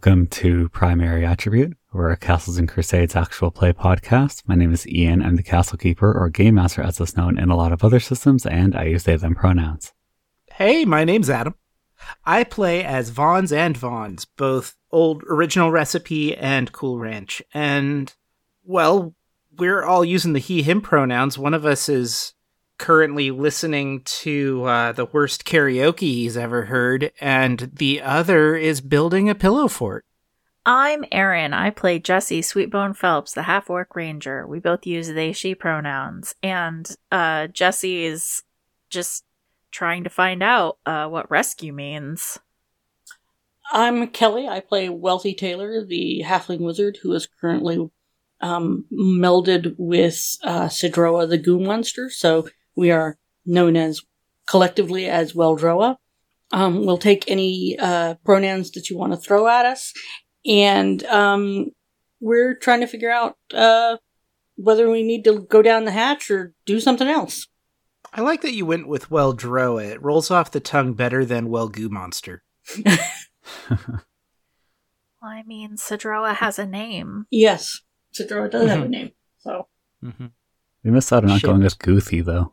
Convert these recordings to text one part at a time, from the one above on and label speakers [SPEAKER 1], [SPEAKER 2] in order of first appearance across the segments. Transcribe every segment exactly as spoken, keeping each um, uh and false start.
[SPEAKER 1] Welcome to Primary Attribute. We're a Castles and Crusades actual play podcast. My name is Ian. I'm the Castle Keeper, or Game Master as it's known in a lot of other systems, and I use they, them pronouns.
[SPEAKER 2] Hey, my name's Adam. I play as Vons and Vons, both old original recipe and Cool Ranch. And, well, we're all using the he, him pronouns. One of us is currently listening to uh, the worst karaoke he's ever heard, and the other is building a pillow fort.
[SPEAKER 3] I'm Erin. I play Jesse Sweetbone Phelps, the half-orc ranger. We both use they, she pronouns. And uh, Jesse is just trying to find out uh, what rescue means.
[SPEAKER 4] I'm Kelly. I play Wealthy Taylor, the halfling wizard who is currently um, melded with uh, Sidroa, the goo monster. So we are known as collectively as Weldroa. Um, we'll take any uh, pronouns that you want to throw at us. And um, we're trying to figure out uh, whether we need to go down the hatch or do something else.
[SPEAKER 2] I like that you went with Weldroa. It rolls off the tongue better than Well Goo Monster.
[SPEAKER 3] Well, I mean, Sidroa has a name.
[SPEAKER 4] Yes, Sidroa does have a name. So
[SPEAKER 2] Mm-hmm.
[SPEAKER 1] We missed out on not
[SPEAKER 4] Shit.
[SPEAKER 1] going with Goothy, though.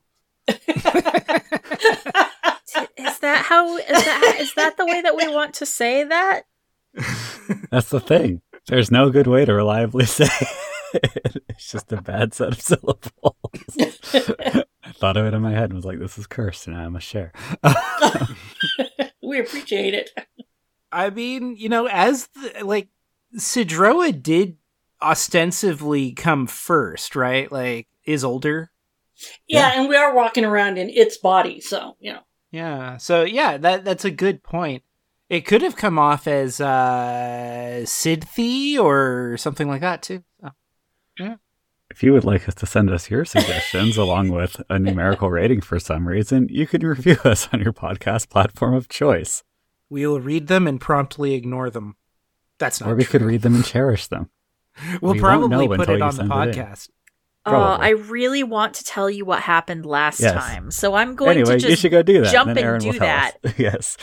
[SPEAKER 3] Is that how? Is that is that the way that we want to say that?
[SPEAKER 1] That's the thing. There's no good way to reliably say it. It's just a bad set of syllables. I thought of it in my head and was like, this is cursed, and I must share.
[SPEAKER 4] we appreciate it.
[SPEAKER 2] I mean, you know, as the, like, Sidroa did ostensibly come first, right? Like, is older.
[SPEAKER 4] Yeah, yeah, and we are walking around in its body, so, you know.
[SPEAKER 2] Yeah, so, yeah, that that's a good point. It could have come off as uh, Sidthi or something like that, too. So, yeah.
[SPEAKER 1] If you would like us to send us your suggestions along with a numerical rating for some reason, you can review us on your podcast platform of choice.
[SPEAKER 2] We will read them and promptly ignore them. That's not
[SPEAKER 1] Or we
[SPEAKER 2] true.
[SPEAKER 1] could read them and cherish them.
[SPEAKER 2] We'll
[SPEAKER 1] we won't
[SPEAKER 2] probably
[SPEAKER 1] know
[SPEAKER 2] put
[SPEAKER 1] until
[SPEAKER 2] it
[SPEAKER 1] you
[SPEAKER 2] on the
[SPEAKER 1] send it in.
[SPEAKER 2] podcast.
[SPEAKER 3] Oh,
[SPEAKER 1] Probably.
[SPEAKER 3] I really want to tell you what happened last
[SPEAKER 1] Yes.
[SPEAKER 3] time, so I'm going
[SPEAKER 1] Anyway,
[SPEAKER 3] to just
[SPEAKER 1] you should go do that.
[SPEAKER 3] jump
[SPEAKER 1] then
[SPEAKER 3] and
[SPEAKER 1] Aaron
[SPEAKER 3] do
[SPEAKER 1] will tell
[SPEAKER 3] that.
[SPEAKER 1] us. Yes.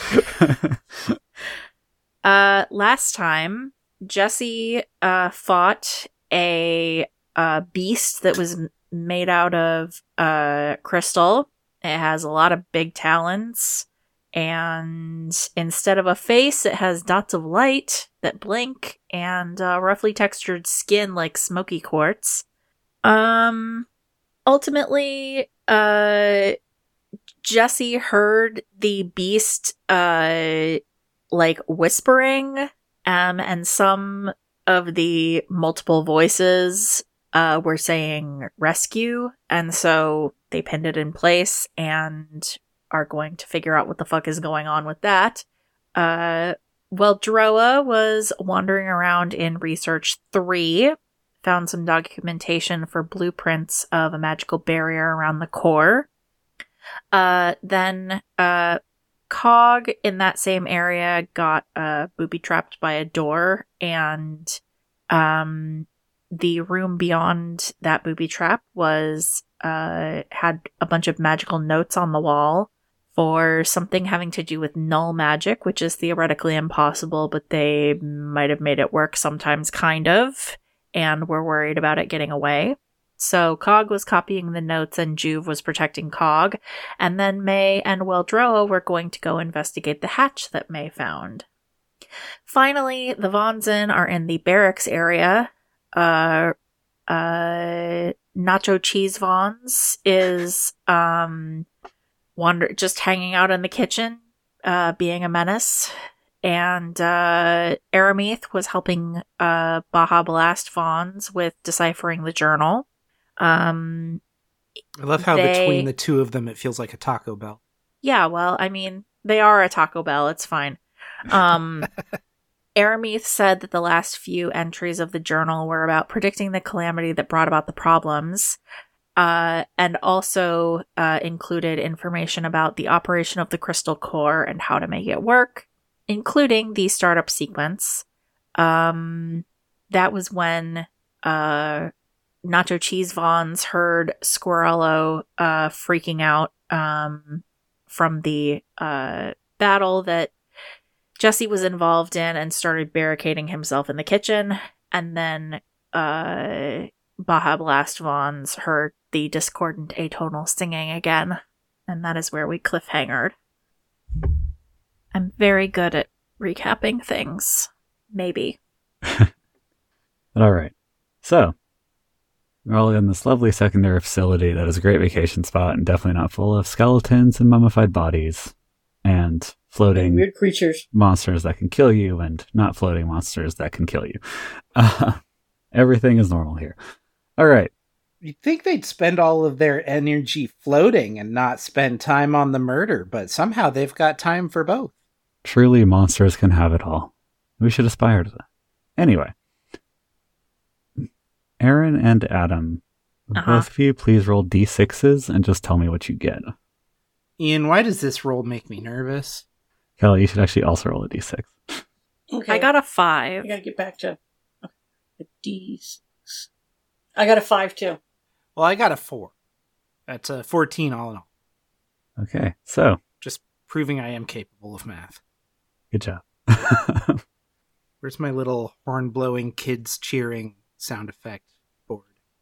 [SPEAKER 3] Uh, last time, Jesse uh, fought a uh, beast that was m- made out of uh, crystal. It has a lot of big talons, and instead of a face, it has dots of light that blink and uh, roughly textured skin like smoky quartz. Um, ultimately, uh, Jesse heard the beast, uh, like whispering, um, and some of the multiple voices, uh, were saying rescue, and so they pinned it in place and are going to figure out what the fuck is going on with that. Uh, well, Droa was wandering around in Research three, found some documentation for blueprints of a magical barrier around the core. Uh, then, uh, Cog in that same area got, uh, booby-trapped by a door, and, um, the room beyond that booby trap was, uh, had a bunch of magical notes on the wall for something having to do with null magic, which is theoretically impossible, but they might have made it work sometimes, kind of. And were worried about it getting away. So Cog was copying the notes and Juve was protecting Cog, and then May and Weldroa were going to go investigate the hatch that May found. Finally, the Vonzen are in the barracks area. Uh, uh, Nacho Cheese Vons is um, wander- just hanging out in the kitchen, uh, being a menace. And uh, Aramith was helping uh, Baja Blast Vons with deciphering the journal. Um,
[SPEAKER 2] I love how
[SPEAKER 3] they-
[SPEAKER 2] between the two of them, it feels like a Taco Bell.
[SPEAKER 3] yeah, well, I mean, they are a Taco Bell. It's fine. Um, Aramith said that the last few entries of the journal were about predicting the calamity that brought about the problems, uh, and also uh, included information about the operation of the crystal core and how to make it work, including the startup sequence. Um, that was when uh, Nacho Cheese Vons heard Squirrello uh, freaking out um, from the uh, battle that Jesse was involved in and started barricading himself in the kitchen, and then uh, Baja Blast Vons heard the discordant atonal singing again, and that is where we cliffhangered. I'm very good at recapping things. Maybe.
[SPEAKER 1] All right. So, we're all in this lovely secondary facility that is a great vacation spot and definitely not full of skeletons and mummified bodies and floating
[SPEAKER 4] Weird creatures.
[SPEAKER 1] monsters that can kill you and not floating monsters that can kill you. Uh, everything is normal here. All right.
[SPEAKER 2] You'd think they'd spend all of their energy floating and not spend time on the murder, but somehow they've got time for both.
[SPEAKER 1] Truly, monsters can have it all. We should aspire to that. Anyway. Aaron and Adam,
[SPEAKER 3] Uh-huh.
[SPEAKER 1] both of you please roll d sixes and just tell me what you get.
[SPEAKER 2] Ian, why does this roll make me nervous?
[SPEAKER 1] Kelly, you should actually also roll a d six.
[SPEAKER 4] Okay.
[SPEAKER 3] I got a five.
[SPEAKER 4] I gotta get back to a D six. I got a five too.
[SPEAKER 2] Well, I got a four. That's a fourteen all in all.
[SPEAKER 1] Okay, so,
[SPEAKER 2] Just proving I am capable of math.
[SPEAKER 1] good job.
[SPEAKER 2] Where's my little horn-blowing kids cheering sound effect board?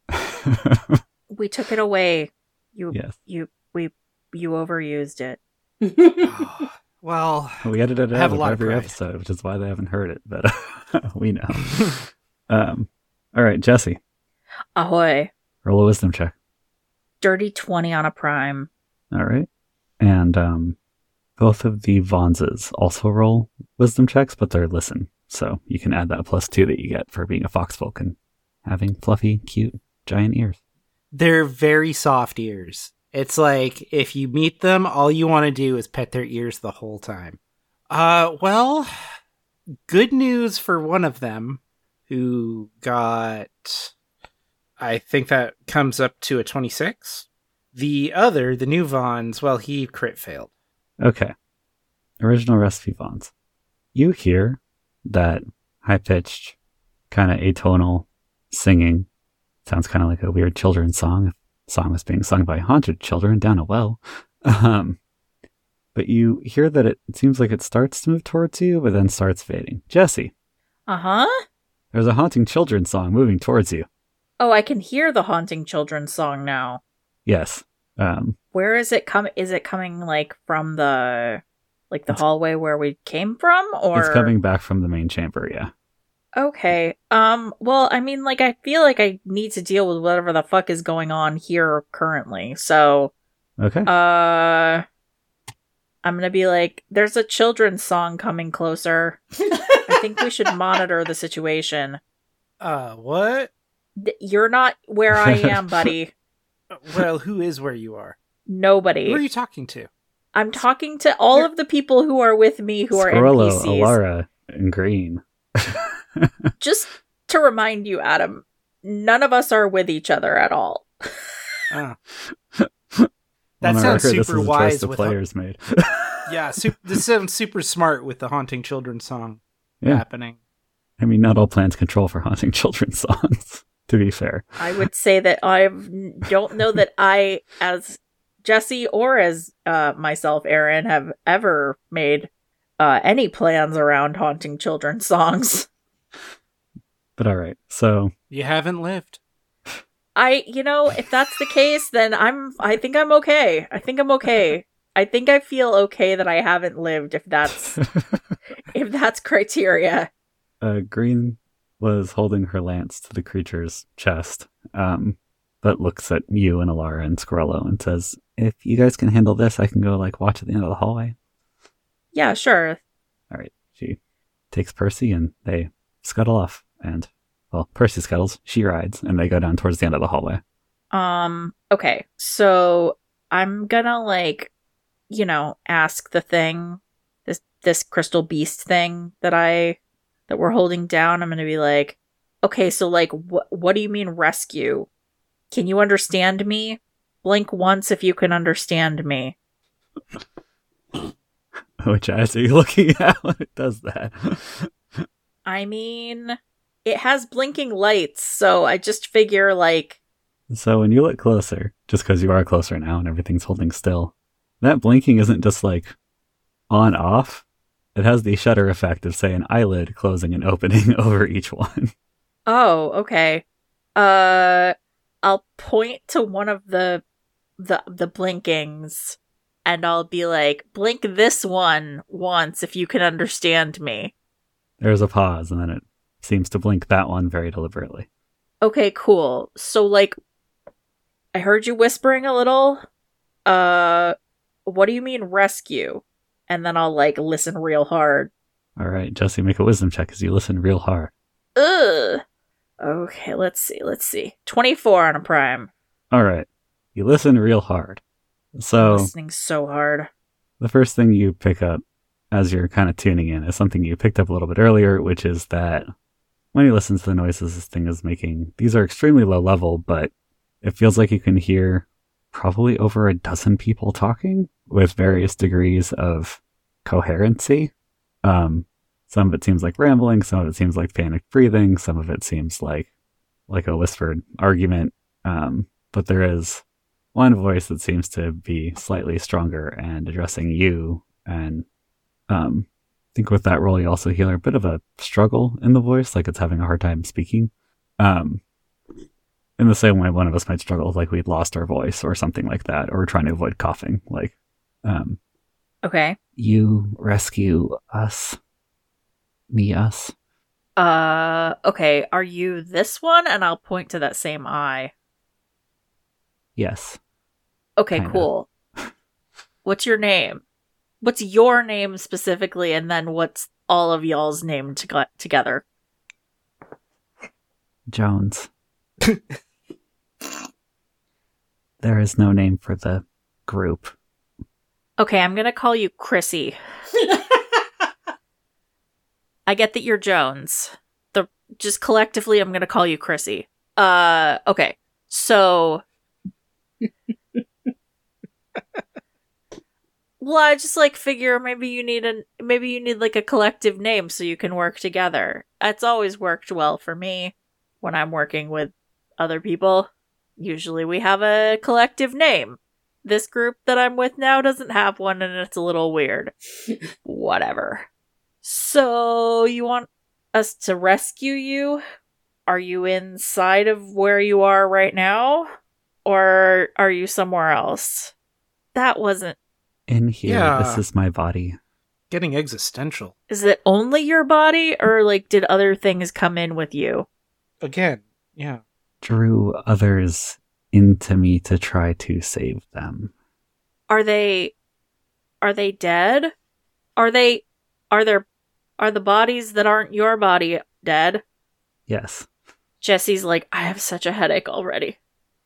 [SPEAKER 3] We took it away. You,
[SPEAKER 1] Yes.
[SPEAKER 3] you, we, you overused it.
[SPEAKER 2] Oh, well,
[SPEAKER 1] We edited it
[SPEAKER 2] I have
[SPEAKER 1] out
[SPEAKER 2] a
[SPEAKER 1] of
[SPEAKER 2] lot of
[SPEAKER 1] every
[SPEAKER 2] pride.
[SPEAKER 1] episode, which is why they haven't heard it, but we know. um, all right, Jesse,
[SPEAKER 3] Ahoy.
[SPEAKER 1] roll a wisdom check.
[SPEAKER 3] Dirty twenty on a prime.
[SPEAKER 1] All right. And um, both of the Vonses also roll wisdom checks, but they're listen. So you can add that plus two that you get for being a foxfolk and having fluffy, cute, giant ears.
[SPEAKER 2] they're very soft ears. It's like if you meet them, all you want to do is pet their ears the whole time. Uh, well, good news for one of them who got, I think that comes up to a twenty-six. The other, the new Vons, well, he crit failed.
[SPEAKER 1] Okay. Original recipe Vons. You hear that high-pitched, kind of atonal singing. Sounds kind of like a weird children's song. The song was being sung by haunted children down a well. Um, but you hear that it, it seems like it starts to move towards you, but then starts fading. Jesse,
[SPEAKER 3] Uh-huh.
[SPEAKER 1] there's a haunting children's song moving towards you.
[SPEAKER 3] Oh, I can hear the haunting children's song now.
[SPEAKER 1] Yes. Um,
[SPEAKER 3] Where is it coming? Is it coming like from the like the hallway where we came from, or
[SPEAKER 1] It's coming back from the main chamber, yeah.
[SPEAKER 3] Okay. Um. Well, I mean, like, I feel like I need to deal with whatever the fuck is going on here currently. So,
[SPEAKER 1] Okay.
[SPEAKER 3] uh, I'm gonna be like, "There's a children's song coming closer. I think we should monitor the situation."
[SPEAKER 2] Uh, what?
[SPEAKER 3] Th- You're not where I am, buddy.
[SPEAKER 2] Well, who is where you are?
[SPEAKER 3] Nobody.
[SPEAKER 2] Who are you talking to?
[SPEAKER 3] I'm talking to all of the people who are with me who are
[SPEAKER 1] Scarello,
[SPEAKER 3] N P Cs.
[SPEAKER 1] Alara, and Green.
[SPEAKER 3] Just to remind you, Adam, none of us are with each other at all.
[SPEAKER 2] Oh.
[SPEAKER 1] On
[SPEAKER 2] That
[SPEAKER 1] the
[SPEAKER 2] sounds
[SPEAKER 1] record, this
[SPEAKER 2] super
[SPEAKER 1] is a choice
[SPEAKER 2] wise
[SPEAKER 1] the
[SPEAKER 2] with
[SPEAKER 1] players made.
[SPEAKER 2] Yeah, su- this sounds super smart with the haunting children's song
[SPEAKER 1] Yeah.
[SPEAKER 2] happening.
[SPEAKER 1] I mean, not all plans control for haunting children's songs, to be fair.
[SPEAKER 3] I would say that I don't know that I, as Jesse or as uh, myself, Aaron, have ever made uh, any plans around haunting children's songs.
[SPEAKER 1] But all right, so
[SPEAKER 2] You haven't lived.
[SPEAKER 3] I, you know, if that's the case, then I'm, I think I'm okay. I think I'm okay. I think I feel okay that I haven't lived, if that's, if that's criteria.
[SPEAKER 1] uh, Green was holding her lance to the creature's chest, um, but looks at you and Alara and Scarello and says, "If you guys can handle this, I can go like watch at the end of the hallway."
[SPEAKER 3] Yeah, sure.
[SPEAKER 1] All right, she takes Percy and they scuttle off. And well, Percy scuttles, she rides, and they go down towards the end of the hallway.
[SPEAKER 3] Um, okay, so I'm gonna, like, you know, ask the thing, this this crystal beast thing that I, that we're holding down. I'm gonna be like, okay, so, like, wh- what do you mean rescue? Can you understand me? Blink once if you can understand me.
[SPEAKER 1] Which eyes are you looking at when it does that?
[SPEAKER 3] I mean, it has blinking lights, so I just figure, like,
[SPEAKER 1] So when you look closer, just because you are closer now and everything's holding still, that blinking isn't just like on off. It has the shutter effect of, say, an eyelid closing and opening over each one.
[SPEAKER 3] Oh, okay. Uh, I'll point to one of the the the blinkings, and I'll be like, "Blink this one once if you can understand me."
[SPEAKER 1] There's a pause, and then it seems to blink that one very deliberately.
[SPEAKER 3] Okay, cool. So, like, I heard you whispering a little. Uh, what do you mean rescue? And then I'll, like, listen real hard.
[SPEAKER 1] All right, Jesse, make a wisdom check as you listen real hard.
[SPEAKER 3] Ugh. Okay, let's see, let's see. twenty-four on a prime.
[SPEAKER 1] All right, you listen real hard. So,
[SPEAKER 3] I'm listening so hard.
[SPEAKER 1] the first thing you pick up as you're kind of tuning in is something you picked up a little bit earlier, which is that when you listen to the noises this thing is making, these are extremely low level, but it feels like you can hear probably over a dozen people talking with various degrees of coherency. Um, some of it seems like rambling, some of it seems like panicked breathing, some of it seems like like a whispered argument. Um, but there is one voice that seems to be slightly stronger and addressing you. And um, I think with that role, you also hear a bit of a struggle in the voice, like it's having a hard time speaking. Um, in the same way one of us might struggle like we'd lost our voice or something like that, or we're trying to avoid coughing. Like, um,
[SPEAKER 3] Okay.
[SPEAKER 1] you rescue us. Me, us.
[SPEAKER 3] Uh, okay, are you this one? And I'll point to that same eye.
[SPEAKER 1] Yes.
[SPEAKER 3] Okay,
[SPEAKER 1] Kinda.
[SPEAKER 3] cool. What's your name? What's your name specifically, and then what's all of y'all's name to- together?
[SPEAKER 1] Jones. There is no name for the group.
[SPEAKER 3] Okay, I'm gonna call you Chrissy. I get that you're Jones. The just collectively, I'm gonna call you Chrissy. Uh, okay. So, well, I just like figure maybe you need a maybe you need like a collective name so you can work together. It's always worked well for me when I'm working with other people. Usually, we have a collective name. This group that I'm with now doesn't have one, and it's a little weird. Whatever. So, you want us to rescue you? Are you inside of where you are right now? Or are you somewhere else? That wasn't...
[SPEAKER 1] In here,
[SPEAKER 2] Yeah.
[SPEAKER 1] this is my body.
[SPEAKER 2] Getting existential.
[SPEAKER 3] Is it only your body? Or, like, did other things come in with you?
[SPEAKER 2] Again, yeah.
[SPEAKER 1] Drew others into me to try to save them.
[SPEAKER 3] Are they... Are they dead? Are they... Are there... Are the bodies that aren't your body dead?
[SPEAKER 1] Yes.
[SPEAKER 3] Jesse's like, I have such a headache already.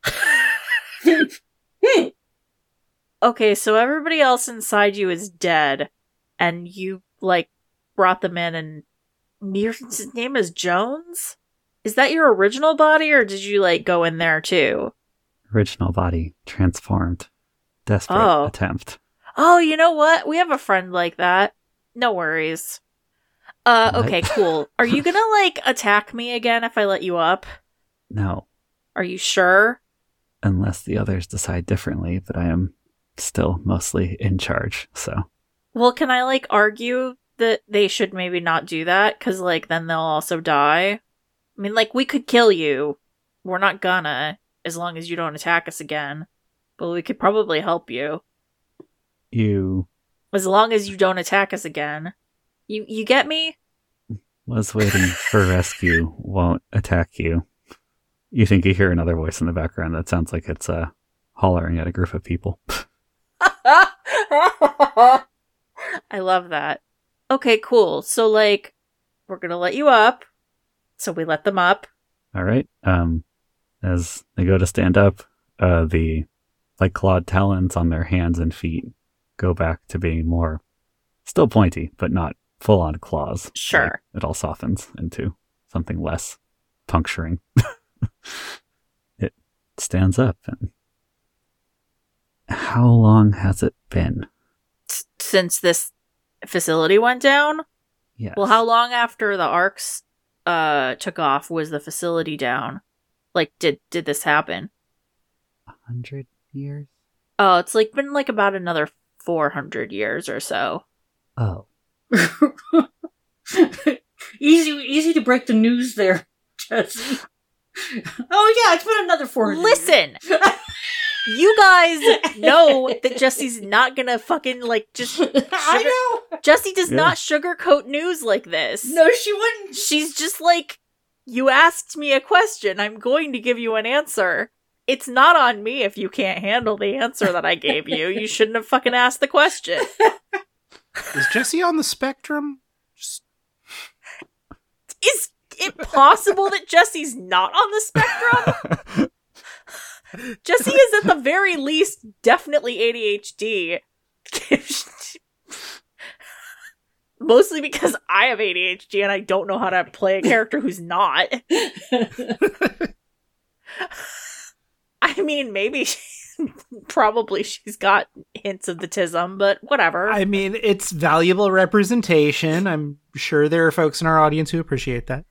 [SPEAKER 3] Okay, so everybody else inside you is dead, and you, like, brought them in, and your his name is Jones? Is that your original body, or did you, like, go in there, too?
[SPEAKER 1] Original body transformed. Desperate
[SPEAKER 3] Oh.
[SPEAKER 1] attempt.
[SPEAKER 3] Oh, you know what? We have a friend like that. No worries. Uh,
[SPEAKER 1] What?
[SPEAKER 3] okay, cool. Are you gonna, like, attack me again if I let you up?
[SPEAKER 1] No,
[SPEAKER 3] Are you sure?
[SPEAKER 1] unless the others decide differently, but I am still mostly in charge, so.
[SPEAKER 3] Well, can I, like, argue that they should maybe not do that? Because, like, then they'll also die. I mean, like, we could kill you. We're not gonna, as long as you don't attack us again. But we could probably help you.
[SPEAKER 1] You
[SPEAKER 3] As long as you don't attack us again. You you get me?
[SPEAKER 1] was waiting for rescue, won't attack you. You think you hear another voice in the background that sounds like it's uh, hollering at a group of people.
[SPEAKER 3] I love that. Okay, cool. So, like, we're gonna let you up. So we let them up.
[SPEAKER 1] All right. Um, as they go to stand up, uh, the like clawed talons on their hands and feet go back to being more still pointy, but not full on claws.
[SPEAKER 3] Sure.
[SPEAKER 1] Like, it all softens into something less puncturing. It stands up. And how long has it been?
[SPEAKER 3] S- since this facility went down?
[SPEAKER 1] Yes.
[SPEAKER 3] Well, how long after the arcs uh took off was the facility down? Like, did did this happen?
[SPEAKER 1] A hundred years?
[SPEAKER 3] Oh, it's like been like about another four hundred years or so.
[SPEAKER 1] Oh.
[SPEAKER 4] easy, easy to break the news there, Jesse. Oh yeah, it's been another four hundred
[SPEAKER 3] Listen! You guys know that Jesse's not gonna fucking, like, just... Sugar-
[SPEAKER 4] I know!
[SPEAKER 3] Jesse does
[SPEAKER 1] Yeah.
[SPEAKER 3] not sugarcoat news like this.
[SPEAKER 4] No, she wouldn't!
[SPEAKER 3] She's just like, you asked me a question, I'm going to give you an answer. It's not on me if you can't handle the answer that I gave you. You shouldn't have fucking asked the question.
[SPEAKER 2] Is Jesse on the spectrum? Just
[SPEAKER 3] Is it possible that Jesse's not on the spectrum? Jesse is at the very least definitely A D H D. Mostly because I have A D H D and I don't know how to play a character who's not. I mean, maybe she, probably she's got hints of the tism, but whatever.
[SPEAKER 2] I mean, it's valuable representation. I'm sure there are folks in our audience who appreciate that.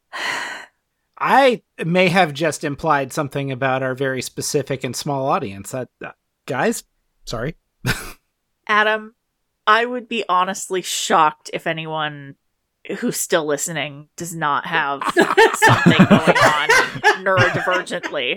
[SPEAKER 2] I may have just implied something about our very specific and small audience. Uh, uh, guys, sorry.
[SPEAKER 3] Adam, I would be honestly shocked if anyone who's still listening does not have something going on neurodivergently.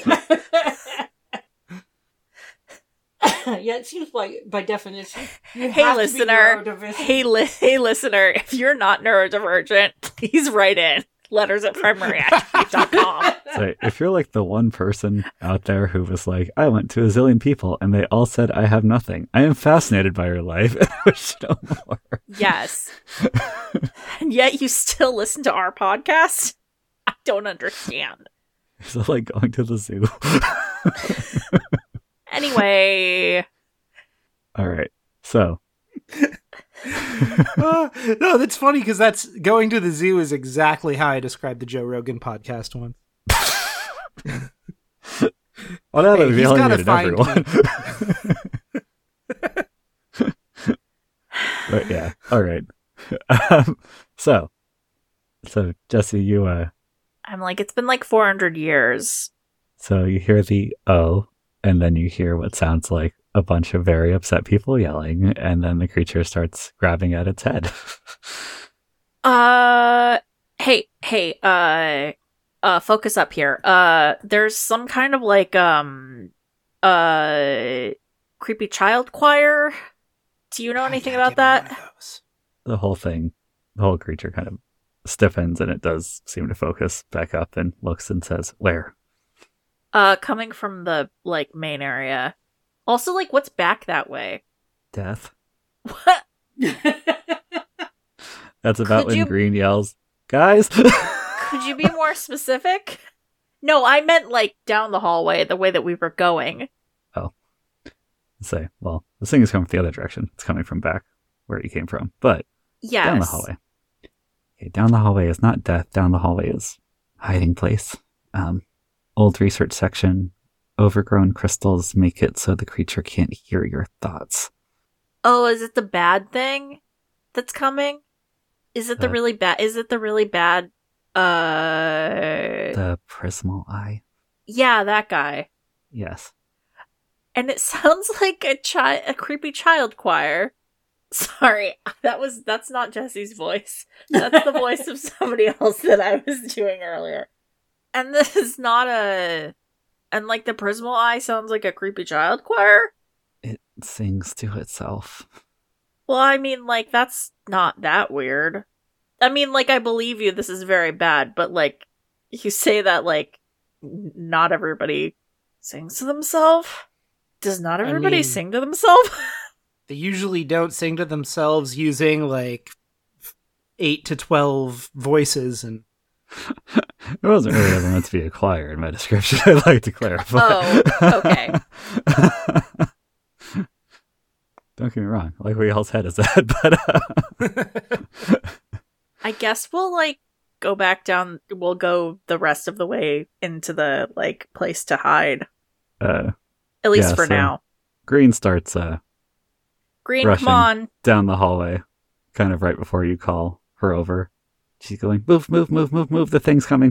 [SPEAKER 4] Yeah, it seems like, by definition, you
[SPEAKER 3] Hey,
[SPEAKER 4] have to be
[SPEAKER 3] listener.
[SPEAKER 4] neurodivergent.
[SPEAKER 3] Hey, li- hey, listener, if you're not neurodivergent, please write in. Letters at primary attribute dot com.
[SPEAKER 1] So if you're like the one person out there who was like, I went to a zillion people and they all said I have nothing. I am fascinated by your life and I wish to know more.
[SPEAKER 3] Yes. And yet you still listen to our podcast? I don't understand.
[SPEAKER 1] Is it like going to the zoo?
[SPEAKER 3] Anyway.
[SPEAKER 1] All right. So
[SPEAKER 2] uh, no, that's funny because that's going to the zoo is exactly how I described the Joe Rogan podcast once.
[SPEAKER 1] well, now that
[SPEAKER 2] Hey,
[SPEAKER 1] we've
[SPEAKER 2] he's gotta
[SPEAKER 1] alienated
[SPEAKER 2] find
[SPEAKER 1] everyone. But yeah, all right. Um, so, so Jesse, you uh,
[SPEAKER 3] I'm like, it's been like four hundred years.
[SPEAKER 1] so you hear the oh, and then you hear what sounds like a bunch of very upset people yelling, and then the creature starts grabbing at its head.
[SPEAKER 3] Uh, hey, hey, uh, uh, focus up here. Uh, there's some kind of like, um, uh, creepy child choir. Do you know anything
[SPEAKER 2] I gotta
[SPEAKER 3] about
[SPEAKER 2] get
[SPEAKER 3] that?
[SPEAKER 2] one of those.
[SPEAKER 1] The whole thing, the whole creature kind of stiffens, and it does seem to focus back up and looks and says, "Where?"
[SPEAKER 3] Uh, coming from the, like, main area. Also, like, what's back that way?
[SPEAKER 1] Death.
[SPEAKER 3] What?
[SPEAKER 1] That's about
[SPEAKER 3] Could
[SPEAKER 1] when
[SPEAKER 3] you-
[SPEAKER 1] Green yells, "Guys!"
[SPEAKER 3] Could you be more specific? No, I meant, like, down the hallway, the way that we were going.
[SPEAKER 1] Say, well, this thing is coming from the other direction. It's coming from back where you came from, but
[SPEAKER 3] Yes.
[SPEAKER 1] down the hallway. Okay, down the hallway is not death. Down the hallway is hiding place. Um, old research section. Overgrown crystals make it so the creature can't hear your thoughts.
[SPEAKER 3] Oh, is it the bad thing that's coming? Is it the
[SPEAKER 1] Uh,
[SPEAKER 3] really bad? Is it the really bad? Uh,
[SPEAKER 1] The prismal eye.
[SPEAKER 3] yeah, that guy.
[SPEAKER 1] Yes.
[SPEAKER 3] And it sounds like a child, a creepy child choir. Sorry, that was that's not Jesse's voice. That's the voice of somebody else that I was doing earlier. And this is not a, and like the prismal eye sounds like a creepy child choir.
[SPEAKER 1] It sings to itself.
[SPEAKER 3] Well, I mean, like, that's not that weird. I mean, like, I believe you, this is very bad, but, like, you say that, like, n- not everybody sings to themselves? Does not
[SPEAKER 2] I
[SPEAKER 3] everybody
[SPEAKER 2] mean-
[SPEAKER 3] sing to themselves?
[SPEAKER 2] They usually don't sing to themselves using like eight to twelve voices, and
[SPEAKER 1] It wasn't really ever meant to be a choir in my description. I'd like to clarify.
[SPEAKER 3] Oh, okay.
[SPEAKER 1] Don't get me wrong. I like where y'all's head is at, but uh,
[SPEAKER 3] I guess we'll, like, go back down, we'll go the rest of the way into the, like, place to hide.
[SPEAKER 1] uh,
[SPEAKER 3] At least
[SPEAKER 1] Yeah,
[SPEAKER 3] for
[SPEAKER 1] so-
[SPEAKER 3] now.
[SPEAKER 1] Green starts uh,
[SPEAKER 3] Green,
[SPEAKER 1] rushing.
[SPEAKER 3] come on.
[SPEAKER 1] down the hallway, kind of right before you call her over. She's going, move, move, move, move, move. The thing's coming.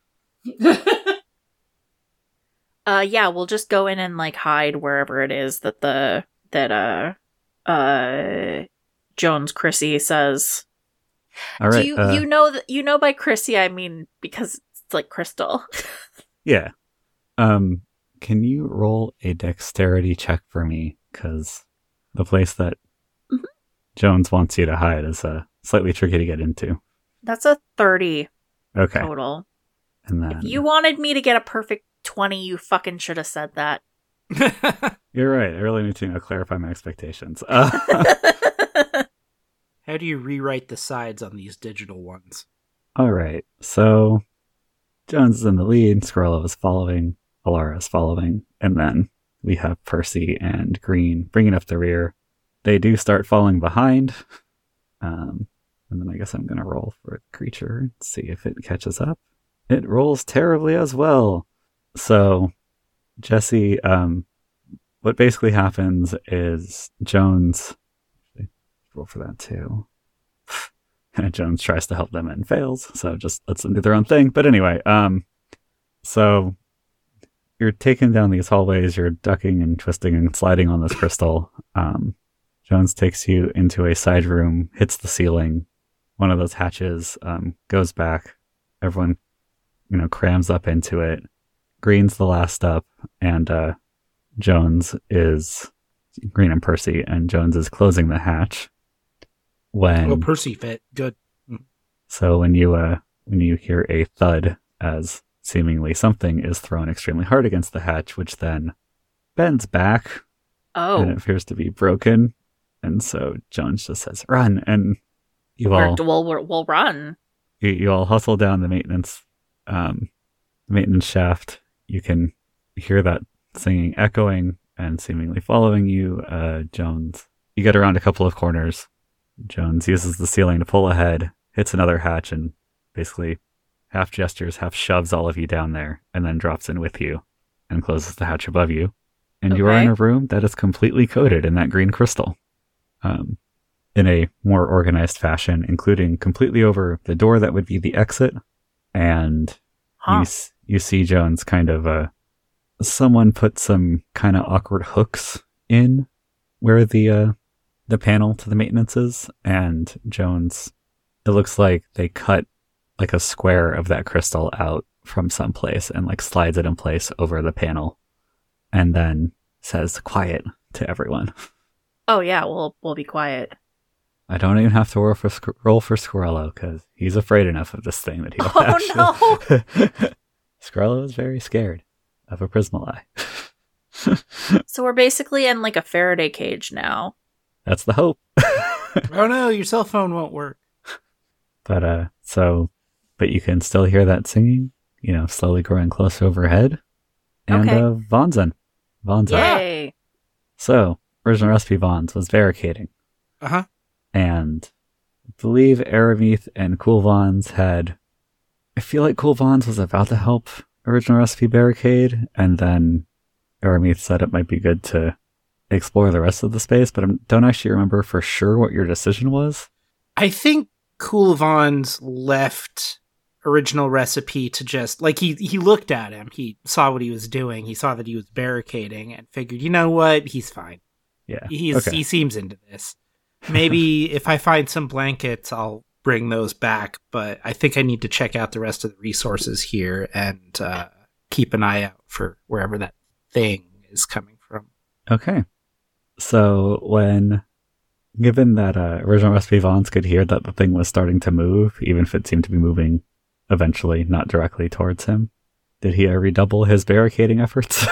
[SPEAKER 3] Uh, yeah, we'll just go in and, like, hide wherever it is that the, that, uh, uh, Jones Chrissy says.
[SPEAKER 1] All right.
[SPEAKER 3] Do you
[SPEAKER 1] uh,
[SPEAKER 3] you know that you know by Chrissy I mean because it's like Crystal.
[SPEAKER 1] Yeah. Um, can you roll a dexterity check for me? Because the place that
[SPEAKER 3] Mhm.
[SPEAKER 1] Jones wants you to hide is uh, slightly tricky to get into.
[SPEAKER 3] That's a thirty
[SPEAKER 1] Okay.
[SPEAKER 3] total.
[SPEAKER 1] And then
[SPEAKER 3] If you wanted me to get a perfect twenty, you fucking should have said that.
[SPEAKER 1] you're right. I really need to uh, clarify my expectations. Uh,
[SPEAKER 2] How do you rewrite the sides on these digital ones?
[SPEAKER 1] all right. So Jones is in the lead. Scarlett is following. Alara is following. And then we have Percy and Green bringing up the rear. They do start falling behind. Um, and then I guess I'm going to roll for a creature and see if it catches up. It rolls terribly as well. So, Jesse, um, what basically happens is Jones, actually, roll for that too. And Jones tries to help them and fails, so just lets them do their own thing. But anyway, um, so you're taking down these hallways, you're ducking and twisting and sliding on this crystal. Um, Jones takes you into a side room, hits the ceiling. One of those hatches um, goes back. Everyone, you know, crams up into it. Green's the last up, and uh, Jones is Green and Percy, and Jones is closing the hatch. When
[SPEAKER 2] Oh, Percy fit. Good.
[SPEAKER 1] so when you uh when you hear a thud as seemingly something is thrown extremely hard against the hatch, which then bends back
[SPEAKER 3] Oh.
[SPEAKER 1] and it appears to be broken, and so Jones just says run, and you all
[SPEAKER 3] We're, we'll, we'll, we'll run.
[SPEAKER 1] you, you all hustle down the maintenance um maintenance shaft. You can hear that singing echoing and seemingly following you. uh Jones, you get around a couple of corners. Jones uses the ceiling to pull ahead, hits another hatch, and basically half gestures, half shoves all of you down there, and then drops in with you and closes the hatch above you. And you are in
[SPEAKER 3] Okay.
[SPEAKER 1] a room that is completely coated in that green crystal, um, in a more organized fashion, including completely over the door that would be the exit. And you,
[SPEAKER 3] Huh.
[SPEAKER 1] s- you see Jones kind of, uh, someone put some kind of awkward hooks in where the, uh, the panel to the maintenance is, and Jones, it looks like they cut like a square of that crystal out from someplace and like slides it in place over the panel, and then says quiet to everyone.
[SPEAKER 3] Oh yeah, we'll we'll be quiet.
[SPEAKER 1] I don't even have to roll for Sc- roll for Squirrello because he's afraid enough of this thing that he'll
[SPEAKER 3] Oh,
[SPEAKER 1] actually. Squirrello is very scared of a Prismali.
[SPEAKER 3] So we're basically in like a Faraday cage now.
[SPEAKER 1] That's the hope.
[SPEAKER 2] Oh no, your cell phone won't work.
[SPEAKER 1] But uh, so, but you can still hear that singing, you know, slowly growing closer overhead. And
[SPEAKER 3] Okay.
[SPEAKER 1] uh, Vaughn's in. Vaughn's up.
[SPEAKER 3] Yay!
[SPEAKER 1] So, original recipe Vaughn's was barricading.
[SPEAKER 2] Uh huh.
[SPEAKER 1] And I believe Arameath and Cool Vaughn's had, I feel like Cool Vaughn's was about to help original recipe barricade, and then Arameath said it might be good to explore the rest of the space, but I don't actually remember for sure what your decision was.
[SPEAKER 2] I think Cool Vaughn's left original recipe to just like he he looked at him, he saw what he was doing, he saw that he was barricading, and figured, you know what, he's fine.
[SPEAKER 1] Yeah.
[SPEAKER 2] He's
[SPEAKER 1] okay.
[SPEAKER 2] he seems into this. Maybe if I find some blankets, I'll bring those back. But I think I need to check out the rest of the resources here and uh, keep an eye out for wherever that thing is coming from.
[SPEAKER 1] Okay. So when, given that uh, original recipe Vaughn's could hear that the thing was starting to move, even if it seemed to be moving eventually, not directly towards him, did he uh, redouble his barricading efforts?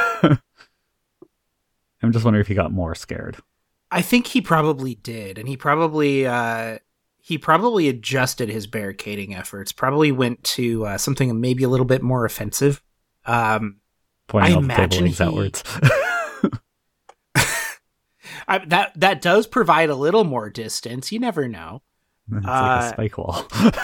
[SPEAKER 1] I'm just wondering if he got more scared.
[SPEAKER 2] I think he probably did, and he probably uh, he probably adjusted his barricading efforts. Probably went to uh, something maybe a little bit more offensive. Um,
[SPEAKER 1] Pointing
[SPEAKER 2] I
[SPEAKER 1] all the table
[SPEAKER 2] imagine
[SPEAKER 1] legs
[SPEAKER 2] he-
[SPEAKER 1] outwards.
[SPEAKER 2] I, that that does provide a little more distance. You never know.
[SPEAKER 1] It's
[SPEAKER 2] Uh,
[SPEAKER 1] like a spike wall.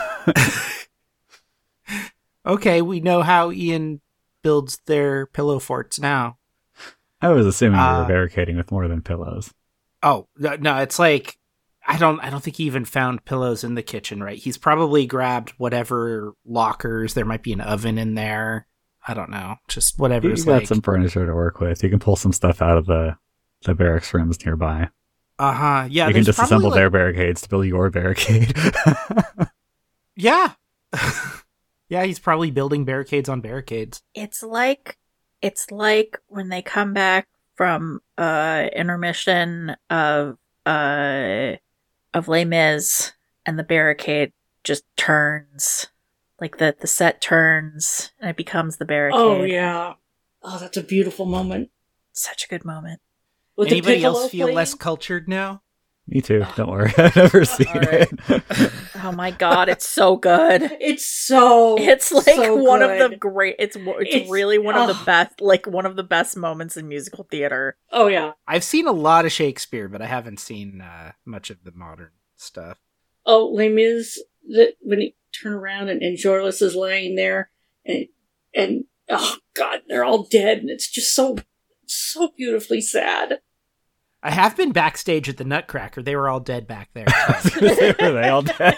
[SPEAKER 2] Okay, we know how Ian builds their pillow forts now.
[SPEAKER 1] I was assuming you
[SPEAKER 2] Uh,
[SPEAKER 1] were barricading with more than pillows.
[SPEAKER 2] Oh no, no, it's like I don't I don't think he even found pillows in the kitchen, right? He's probably grabbed whatever lockers. There might be an oven in there. I don't know, just
[SPEAKER 1] You
[SPEAKER 2] whatever's
[SPEAKER 1] got
[SPEAKER 2] like.
[SPEAKER 1] some furniture to work with. You can pull some stuff out of the the barracks rooms nearby.
[SPEAKER 2] Uh-huh. Yeah,
[SPEAKER 1] you can
[SPEAKER 2] there's
[SPEAKER 1] disassemble
[SPEAKER 2] probably, like-
[SPEAKER 1] their barricades to build your barricade.
[SPEAKER 2] Yeah. Yeah, he's probably building barricades on barricades.
[SPEAKER 3] It's like it's like when they come back from uh intermission of uh of Les Mis and the barricade just turns. Like the, the set turns and it becomes the barricade.
[SPEAKER 4] Oh, yeah. Oh, that's a beautiful moment.
[SPEAKER 3] Such a good moment.
[SPEAKER 4] With the
[SPEAKER 2] Anybody
[SPEAKER 4] piccolo
[SPEAKER 2] else feel
[SPEAKER 4] playing?
[SPEAKER 2] less cultured now?
[SPEAKER 1] Me too. Don't worry. I've never seen
[SPEAKER 2] All right.
[SPEAKER 1] it.
[SPEAKER 3] Oh my god, it's so good.
[SPEAKER 4] It's so.
[SPEAKER 3] It's like
[SPEAKER 4] so
[SPEAKER 3] one of
[SPEAKER 4] good.
[SPEAKER 3] the great. It's it's,
[SPEAKER 4] It's-
[SPEAKER 3] really one of the
[SPEAKER 4] ugh.
[SPEAKER 3] best. Like one of the best moments in musical theater.
[SPEAKER 4] Oh, yeah.
[SPEAKER 2] I've seen a lot of Shakespeare, but I haven't seen uh, much of the modern stuff.
[SPEAKER 4] Oh, Les Mis, that when he turn around and, and Jorlis is laying there, and and oh god, they're all dead, and it's just so so beautifully sad.
[SPEAKER 2] I have been backstage at the Nutcracker. They were all dead back there.
[SPEAKER 1] Were they all dead?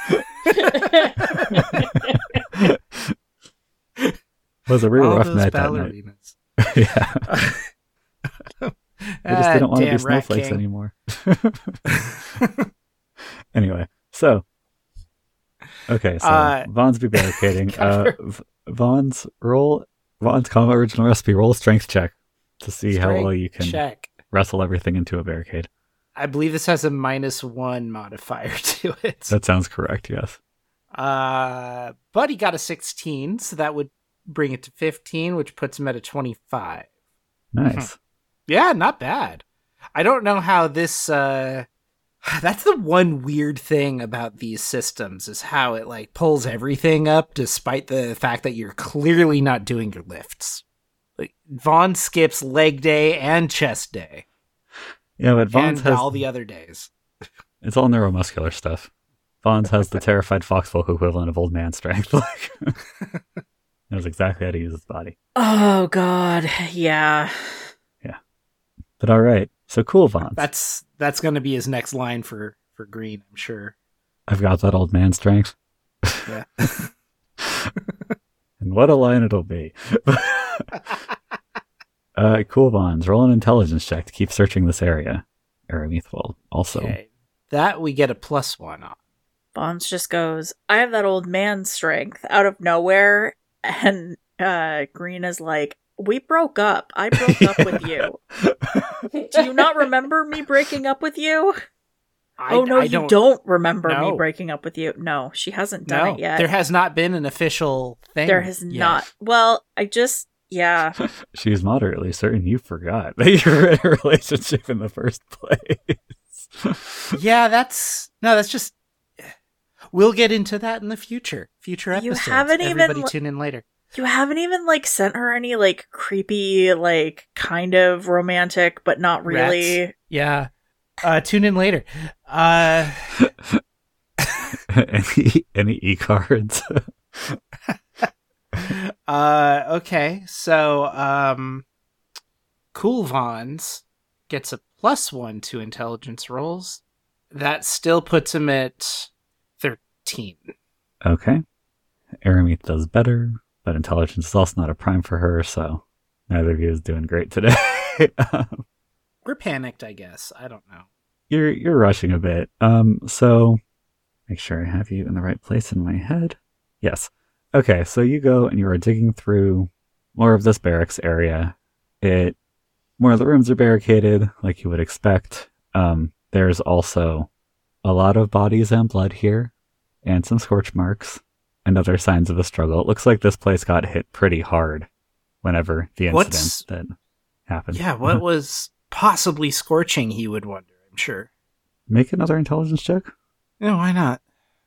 [SPEAKER 1] Was a real
[SPEAKER 2] all
[SPEAKER 1] rough
[SPEAKER 2] those
[SPEAKER 1] night that night.
[SPEAKER 2] ballerinas.
[SPEAKER 1] Yeah. They just
[SPEAKER 2] Ah,
[SPEAKER 1] didn't want to be
[SPEAKER 2] damn Rat
[SPEAKER 1] snowflakes
[SPEAKER 2] King.
[SPEAKER 1] anymore. Anyway, so okay, so
[SPEAKER 2] Uh,
[SPEAKER 1] Vaughn's be barricading. uh,
[SPEAKER 2] cover-
[SPEAKER 1] V- Vaughn's roll. Vaughn's combat original recipe. Roll a strength check to see how well you can
[SPEAKER 2] Check.
[SPEAKER 1] wrestle everything into a barricade.
[SPEAKER 2] I believe this has a minus one modifier to it.
[SPEAKER 1] That sounds correct. Yes.
[SPEAKER 2] Uh, but he got a sixteen, so that would bring it to fifteen, which puts him at a twenty-five.
[SPEAKER 1] Nice.
[SPEAKER 2] Yeah, not bad. I don't know how this, uh, that's the one weird thing about these systems is how it, like, pulls everything up despite the fact that you're clearly not doing your lifts. Like, Vaughn skips leg day and chest day.
[SPEAKER 1] Yeah, but Vaughn's
[SPEAKER 2] and
[SPEAKER 1] has
[SPEAKER 2] all the other days.
[SPEAKER 1] it's all neuromuscular stuff. Vaughn's has the terrified foxfolk equivalent of old man strength. Like, knows exactly how to use his body.
[SPEAKER 3] Oh god, yeah.
[SPEAKER 1] But all right, so cool, Vaughn.
[SPEAKER 2] That's that's going to be his next line for, for Green, I'm sure.
[SPEAKER 1] I've got that old man strength.
[SPEAKER 2] Yeah.
[SPEAKER 1] And what a line it'll be. uh, cool, Vons. Roll an intelligence check to keep searching this area. Arameath will also.
[SPEAKER 2] Okay. That we get a plus one on.
[SPEAKER 3] Bonds just goes, I have that old man strength out of nowhere. And uh, Green is like, we broke up. I broke up with you. Do you not remember me breaking up with you?
[SPEAKER 2] I,
[SPEAKER 3] oh, no,
[SPEAKER 2] I
[SPEAKER 3] you
[SPEAKER 2] don't,
[SPEAKER 3] don't, remember
[SPEAKER 2] No.
[SPEAKER 3] me breaking up with you. No, she hasn't done
[SPEAKER 2] no,
[SPEAKER 3] it yet.
[SPEAKER 2] there has not been an official thing.
[SPEAKER 3] There has
[SPEAKER 2] yet.
[SPEAKER 3] not. Well, I just, yeah.
[SPEAKER 1] She's moderately certain you forgot that you were in a relationship in the first place.
[SPEAKER 2] Yeah, that's no, that's just. We'll get into that in the future. Future
[SPEAKER 3] You
[SPEAKER 2] episodes.
[SPEAKER 3] haven't even
[SPEAKER 2] Everybody
[SPEAKER 3] l-
[SPEAKER 2] tune in later.
[SPEAKER 3] You haven't even, like, sent her any, like, creepy, like, kind of romantic, but not really.
[SPEAKER 2] Rats. Yeah. Uh, tune in later. Uh,
[SPEAKER 1] any any e cards?
[SPEAKER 2] uh, okay. So, um, Cool Vons gets a plus one to intelligence rolls. That still puts him at thirteen.
[SPEAKER 1] Okay. Arameath does better, but intelligence is also not a prime for her, so neither of you is doing great today. um,
[SPEAKER 2] We're panicked, I guess. I don't know.
[SPEAKER 1] you're you're rushing a bit. Um, so make sure I have you in the right place in my head. Yes. Okay, so you go and you are digging through more of this barracks area. It more of the rooms are barricaded, like you would expect. Um, there's also a lot of bodies and blood here, and some scorch marks, and other signs of a struggle. It looks like this place got hit pretty hard whenever the incident
[SPEAKER 2] What's-
[SPEAKER 1] that happened.
[SPEAKER 2] Yeah, what was possibly scorching, he would wonder, I'm sure.
[SPEAKER 1] Make another intelligence check.
[SPEAKER 2] No, why not?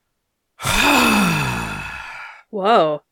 [SPEAKER 3] Whoa.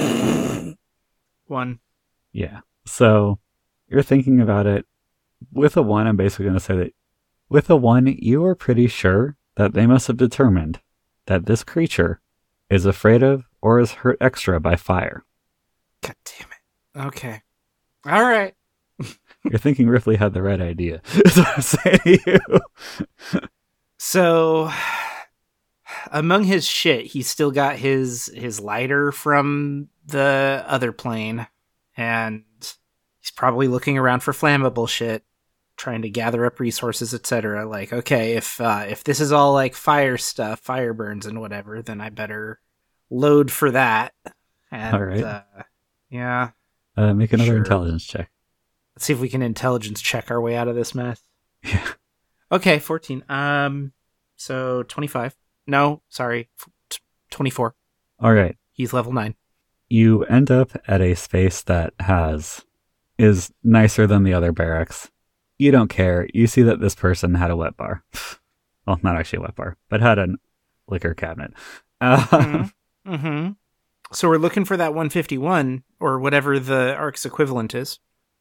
[SPEAKER 2] One.
[SPEAKER 1] Yeah. So you're thinking about it. With a one, I'm basically going to say that with a one, you are pretty sure that they must have determined that this creature is afraid of or is hurt extra by fire.
[SPEAKER 2] God damn it. Okay. All right.
[SPEAKER 1] You're thinking Ripley had the right idea. Is what I'm saying to you.
[SPEAKER 2] So, among his shit, he's still got his his lighter from the other plane, and he's probably looking around for flammable shit. trying to gather up resources, et cetera. Like, okay, if uh, if this is all like fire stuff, fire burns and whatever, then I better load for that. And,
[SPEAKER 1] All right.
[SPEAKER 2] Uh, yeah.
[SPEAKER 1] Uh, make another
[SPEAKER 2] Sure.
[SPEAKER 1] intelligence check.
[SPEAKER 2] Let's see if we can intelligence check our way out of this mess.
[SPEAKER 1] Yeah.
[SPEAKER 2] Okay, fourteen. Um, so twenty-five. No, sorry, t- twenty-four.
[SPEAKER 1] All right.
[SPEAKER 2] He's level nine.
[SPEAKER 1] You end up at a space that has is nicer than the other barracks. You don't care. You see that this person had a wet bar. Well, not actually a wet bar, but had a liquor cabinet. Uh,
[SPEAKER 2] Mm-hmm. mm-hmm. So we're looking for that one fifty-one, or whatever the Ark's equivalent is.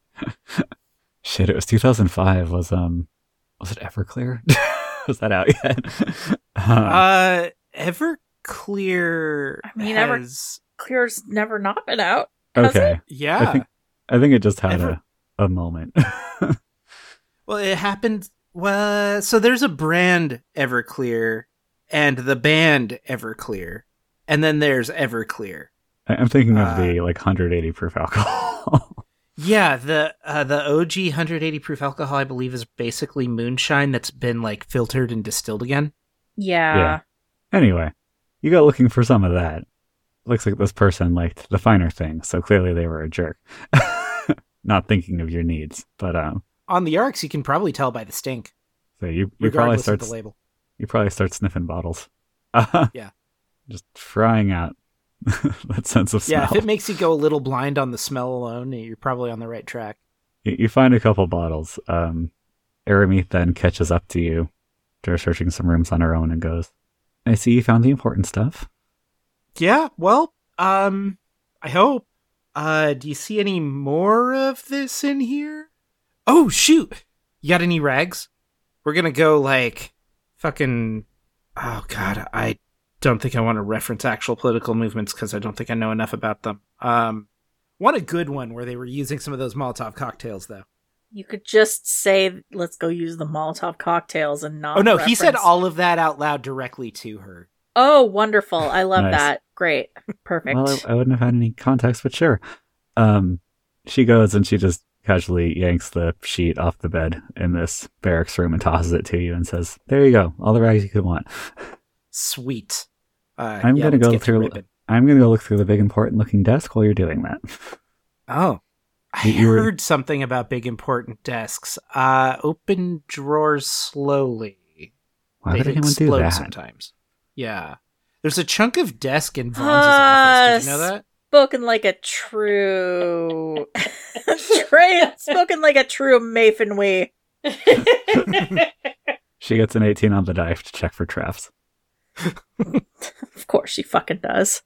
[SPEAKER 1] Shit, it was two thousand five. Was um, was it Everclear? Was that out yet? um,
[SPEAKER 2] Uh, Everclear
[SPEAKER 3] I mean, Ever-
[SPEAKER 2] has...
[SPEAKER 3] Clear's never not been out. has
[SPEAKER 1] okay.
[SPEAKER 3] it?
[SPEAKER 2] Yeah.
[SPEAKER 1] I think I think it just had
[SPEAKER 2] Ever-
[SPEAKER 1] a a moment.
[SPEAKER 2] Well, it happened... Well, so there's a brand Everclear and the band Everclear. And then there's Everclear.
[SPEAKER 1] I- I'm thinking of
[SPEAKER 2] Uh,
[SPEAKER 1] the like one hundred eighty proof alcohol.
[SPEAKER 2] Yeah, the uh, the O G one hundred eighty proof alcohol, I believe, is basically moonshine that's been like filtered and distilled again.
[SPEAKER 3] Yeah.
[SPEAKER 1] Yeah. Anyway, you go looking for some of that. Looks like this person liked the finer things, so clearly they were a jerk. Not thinking of your needs, but um,
[SPEAKER 2] On the Arcs, you can probably tell by the stink,
[SPEAKER 1] so you you probably
[SPEAKER 2] regardless
[SPEAKER 1] start
[SPEAKER 2] of the label.
[SPEAKER 1] you probably start sniffing bottles. Uh,
[SPEAKER 2] Yeah.
[SPEAKER 1] Just frying out that sense of smell.
[SPEAKER 2] Yeah, if it makes you go a little blind on the smell alone, you're probably on the right track.
[SPEAKER 1] You, you find a couple bottles. Um, Arameeth then catches up to you. They're searching some rooms on her own and goes, I see you found the important stuff.
[SPEAKER 2] Yeah, well, um, I hope. Uh, do you see any more of this in here? Oh, shoot! You got any rags? We're gonna go, like, fucking... Oh, God, I don't think I want to reference actual political movements because I don't think I know enough about them. Um, want a good one where they were using some of those Molotov cocktails, though.
[SPEAKER 3] You could just say, let's go use the Molotov cocktails and not.
[SPEAKER 2] Oh, no, he said
[SPEAKER 3] reference-
[SPEAKER 2] all of that out loud directly to her.
[SPEAKER 3] Oh, wonderful. I love
[SPEAKER 1] Nice.
[SPEAKER 3] that. Great. Perfect.
[SPEAKER 1] Well, I, I wouldn't have had any context, but sure. Um, she goes and she just casually yanks the sheet off the bed in this barracks room and tosses it to you and says, there you go, all the rags you could want.
[SPEAKER 2] Sweet. Uh,
[SPEAKER 1] I'm
[SPEAKER 2] yeah,
[SPEAKER 1] gonna
[SPEAKER 2] let's
[SPEAKER 1] go
[SPEAKER 2] get to
[SPEAKER 1] through.
[SPEAKER 2] ribbon.
[SPEAKER 1] I'm gonna go look through the big important looking desk while you're doing that.
[SPEAKER 2] Oh. I
[SPEAKER 1] You- you were-
[SPEAKER 2] heard something about big important desks. Uh, open drawers slowly.
[SPEAKER 1] Why
[SPEAKER 2] they
[SPEAKER 1] would anyone do
[SPEAKER 2] explode
[SPEAKER 1] that?
[SPEAKER 2] sometimes. Yeah. There's a chunk of desk in Vaughn's
[SPEAKER 3] Ah,
[SPEAKER 2] office. Did you know that?
[SPEAKER 3] Spoken like a true. Trey, spoken like a true Mayfinwee.
[SPEAKER 1] She gets an eighteen on the die to check for traps.
[SPEAKER 3] Of course she fucking does.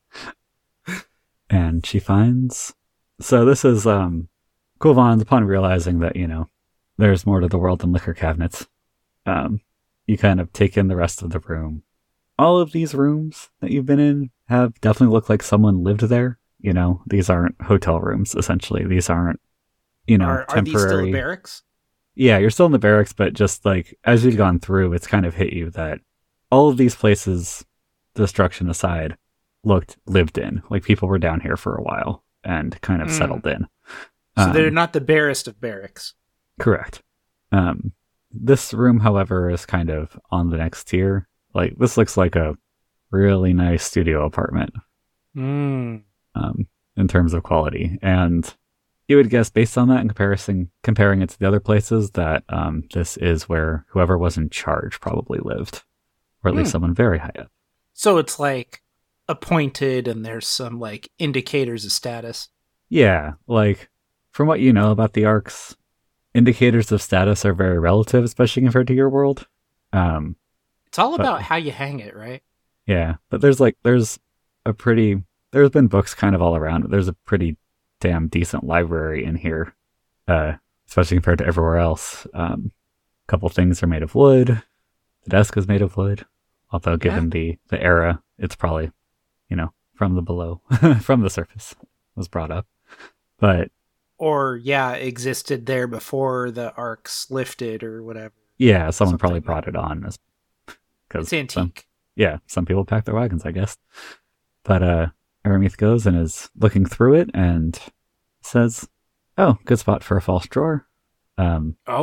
[SPEAKER 1] And she finds... So this is, um, Kulvon's, upon realizing that, you know, there's more to the world than liquor cabinets. Um, you kind of take in the rest of the room. All of these rooms that you've been in have definitely looked like someone lived there. You know, these aren't hotel rooms, essentially. These aren't, you know,
[SPEAKER 2] are, are these still
[SPEAKER 1] temporary...
[SPEAKER 2] barracks?
[SPEAKER 1] Yeah, you're still in the barracks, but just like as you've gone through, it's kind of hit you that all of these places, destruction aside, looked lived in. Like people were down here for a while and kind of
[SPEAKER 2] Mm.
[SPEAKER 1] settled in.
[SPEAKER 2] So
[SPEAKER 1] Um,
[SPEAKER 2] they're not the barest of barracks.
[SPEAKER 1] Correct. Um, this room, however, is kind of on the next tier. Like this looks like a really nice studio apartment
[SPEAKER 2] Mm.
[SPEAKER 1] um, in terms of quality, and you would guess based on that and comparison, comparing it to the other places that um, this is where whoever was in charge probably lived, or at least
[SPEAKER 2] Hmm.
[SPEAKER 1] someone very high up.
[SPEAKER 2] So it's like appointed and there's some like indicators of status.
[SPEAKER 1] Yeah, like from what you know about the arcs, indicators of status are very relative, especially compared to your world. Um,
[SPEAKER 2] It's all
[SPEAKER 1] But-
[SPEAKER 2] about how you hang it, right?
[SPEAKER 1] yeah, but there's like there's a pretty there's been books kind of all around. But there's a pretty damn decent library in here, uh, especially compared to everywhere else. Um, a couple things are made of wood. The desk is made of wood, although given the the era, it's probably, you know, from the below, from the surface was brought up. But
[SPEAKER 2] Or yeah, existed there before the arcs lifted or whatever.
[SPEAKER 1] yeah, someone probably
[SPEAKER 2] Something.
[SPEAKER 1] brought it on as
[SPEAKER 2] It's
[SPEAKER 1] because
[SPEAKER 2] antique.
[SPEAKER 1] yeah, some people pack their wagons, I guess. But uh, Arameeth goes and is looking through it and says, "Oh, good spot for a false drawer." Um,
[SPEAKER 2] Oh,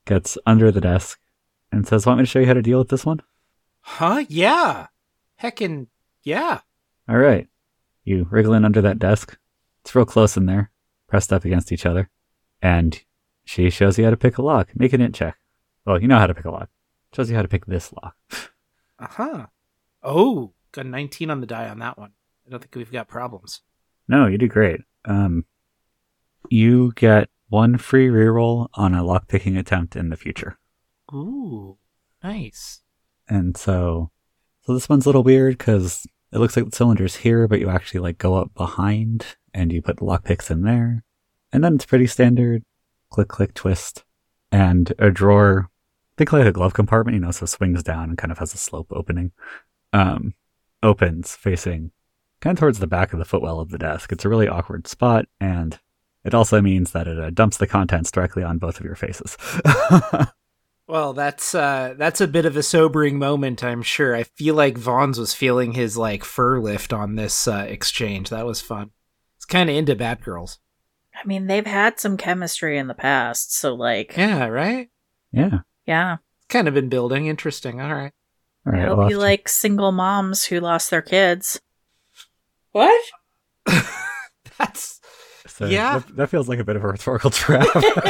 [SPEAKER 1] gets under the desk and says, want me to show you how to deal with this one?
[SPEAKER 2] Huh? Yeah. Heckin' yeah.
[SPEAKER 1] All right. You wriggle in under that desk. It's real close in there, pressed up against each other. And she shows you how to pick a lock. Make an int check. Well, you know how to pick a lock. Shows you how to pick this lock.
[SPEAKER 2] Uh-huh. Oh, got a nineteen on the die on that one. I don't think we've got problems.
[SPEAKER 1] No, you do great. Um, you get one free reroll on a lock-picking attempt in the future.
[SPEAKER 2] Ooh, nice.
[SPEAKER 1] And so, so this one's a little weird because it looks like the cylinder's here, but you actually like go up behind and you put the lockpicks in there. And then it's pretty standard. Click, click, twist. And a drawer, think like a glove compartment, you know, so swings down and kind of has a slope opening. Um, opens facing kind of towards the back of the footwell of the desk. It's a really awkward spot, and it also means that it uh, dumps the contents directly on both of your faces.
[SPEAKER 2] Well, that's uh, that's a bit of a sobering moment, I'm sure. I feel like Vaughn's was feeling his like fur lift on this uh, exchange. That was fun. It's kind of into Batgirls.
[SPEAKER 3] I mean, they've had some chemistry in the past, so like,
[SPEAKER 2] Yeah, right?
[SPEAKER 1] Yeah.
[SPEAKER 3] yeah.
[SPEAKER 2] Kind of been building. Interesting. All right.
[SPEAKER 1] All right.
[SPEAKER 3] I hope
[SPEAKER 1] we'll
[SPEAKER 3] you
[SPEAKER 1] have to-
[SPEAKER 3] like single moms who lost their kids.
[SPEAKER 4] What?
[SPEAKER 2] That's
[SPEAKER 1] So
[SPEAKER 2] Yeah.
[SPEAKER 1] That, that feels like a bit of a rhetorical trap.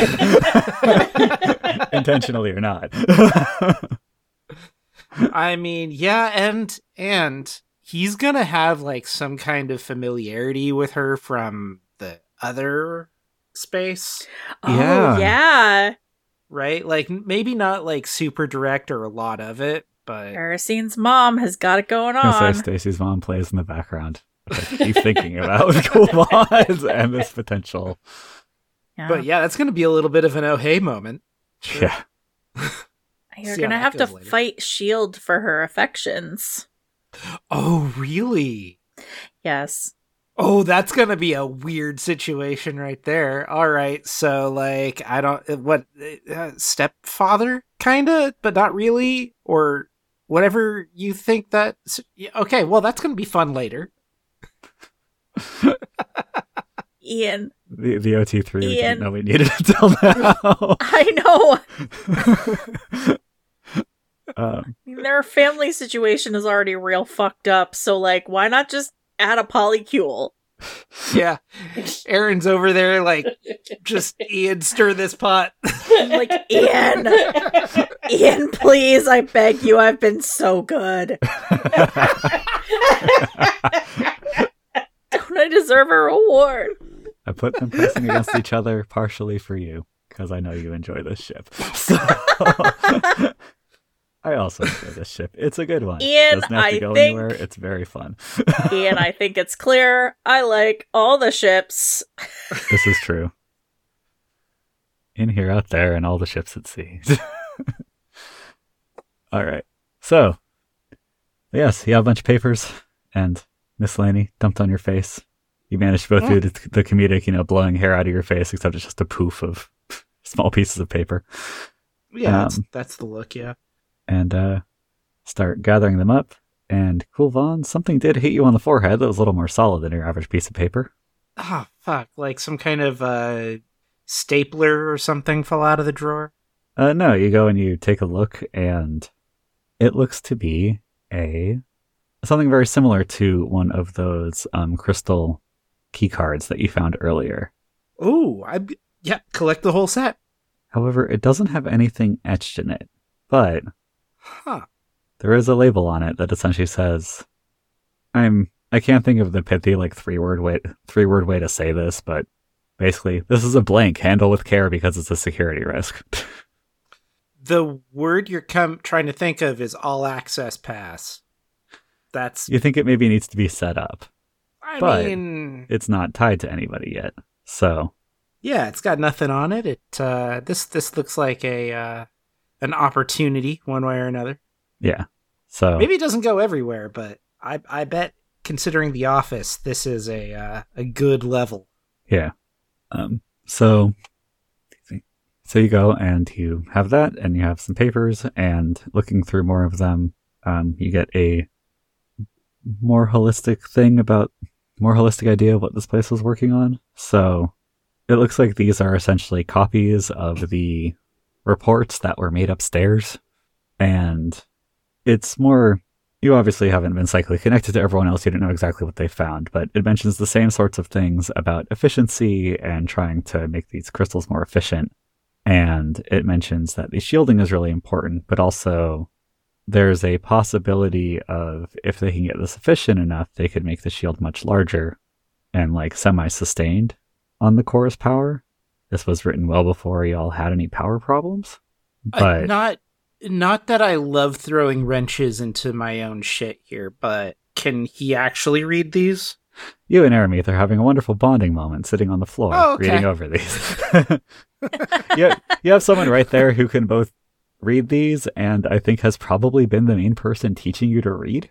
[SPEAKER 1] Intentionally or not.
[SPEAKER 2] I mean, yeah, and and he's gonna have like some kind of familiarity with her from the other space,
[SPEAKER 3] Oh,
[SPEAKER 1] Yeah.
[SPEAKER 3] yeah.
[SPEAKER 2] right? Like maybe not like super direct or a lot of it, but
[SPEAKER 3] Kerosine's mom has got it going
[SPEAKER 1] I
[SPEAKER 3] on.
[SPEAKER 1] say Stacy's mom plays in the background. I keep thinking about with cool mods and this potential.
[SPEAKER 3] Yeah.
[SPEAKER 2] but yeah, that's gonna be a little bit of an oh hey moment.
[SPEAKER 1] Yeah.
[SPEAKER 3] You're
[SPEAKER 2] see how
[SPEAKER 3] gonna
[SPEAKER 2] that
[SPEAKER 3] have to
[SPEAKER 2] goes later.
[SPEAKER 3] fight Shield for her affections.
[SPEAKER 2] Oh, really?
[SPEAKER 3] Yes.
[SPEAKER 2] Oh, that's gonna be a weird situation right there. All right, so like I don't what uh, stepfather kinda, but not really, or whatever you think that. yeah, Okay, well that's gonna be fun later.
[SPEAKER 3] Ian,
[SPEAKER 1] The, the O T three we
[SPEAKER 3] Ian.
[SPEAKER 1] didn't know we needed until now.
[SPEAKER 3] I know.
[SPEAKER 1] um,
[SPEAKER 3] I mean, their family situation is already real fucked up, so like, why not just add a polycule?
[SPEAKER 2] Yeah, Aaron's over there like just Ian stir this pot.
[SPEAKER 3] I'm like, Ian, Ian, please, I beg you, I've been so good. Don't I deserve a reward?
[SPEAKER 1] I put them pressing against each other partially for you because I know you enjoy this ship. So I also enjoy this ship. It's a good one.
[SPEAKER 3] Ian,
[SPEAKER 1] Doesn't have to
[SPEAKER 3] I
[SPEAKER 1] go
[SPEAKER 3] think-
[SPEAKER 1] anywhere. It's very fun.
[SPEAKER 3] Ian, I think it's clear I like all the ships.
[SPEAKER 1] This is true. In here, out there, and all the ships at sea. All right. So, yes, you have a bunch of papers and miscellany dumped on your face. You managed to go through the, the comedic, you know, blowing hair out of your face, except it's just a poof of small pieces of paper.
[SPEAKER 2] Yeah, that's,
[SPEAKER 1] Um,
[SPEAKER 2] that's the look. Yeah.
[SPEAKER 1] And uh, start gathering them up. And cool, Vaughn, something did hit you on the forehead that was a little more solid than your average piece of paper.
[SPEAKER 2] Oh fuck! Like some kind of uh, stapler or something fell out of the drawer.
[SPEAKER 1] Uh, no, you go and you take a look, and it looks to be a something very similar to one of those um, crystal key cards that you found earlier.
[SPEAKER 2] Oh, I yeah, collect the whole set.
[SPEAKER 1] However, it doesn't have anything etched in it, but
[SPEAKER 2] Huh.
[SPEAKER 1] there is a label on it that essentially says, "I'm." I can't think of the pithy like three word way three word way to say this, but basically, this is a blank. Handle with care because it's a security risk.
[SPEAKER 2] The word you're com- trying to think of is all access pass. That's.
[SPEAKER 1] You think it maybe needs to be set up.
[SPEAKER 2] I
[SPEAKER 1] but-
[SPEAKER 2] mean,
[SPEAKER 1] It's not tied to anybody yet, so.
[SPEAKER 2] yeah, it's got nothing on it. It uh, this this looks like a uh, an opportunity one way or another.
[SPEAKER 1] Yeah. So
[SPEAKER 2] Maybe it doesn't go everywhere, but I I bet considering The Office, this is a uh, a good level.
[SPEAKER 1] yeah. Um so so you go and you have that and you have some papers, and looking through more of them, um you get a more holistic thing about more holistic idea of what this place was working on. So it looks like these are essentially copies of the reports that were made upstairs. And it's more, you obviously haven't been psychically connected to everyone else. You don't know exactly what they found, but it mentions the same sorts of things about efficiency and trying to make these crystals more efficient. And it mentions that the shielding is really important, but also there's a possibility of, if they can get this efficient enough, they could make the shield much larger and like semi-sustained on the core's power. This was written well before y'all had any power problems. But
[SPEAKER 2] Uh, not not that I love throwing wrenches into my own shit here, but can he actually read these?
[SPEAKER 1] you and Aramith are having a wonderful bonding moment sitting on the floor
[SPEAKER 2] Oh, okay.
[SPEAKER 1] reading over these. you, have, you have someone right there who can both read these and I think has probably been the main person teaching you to read.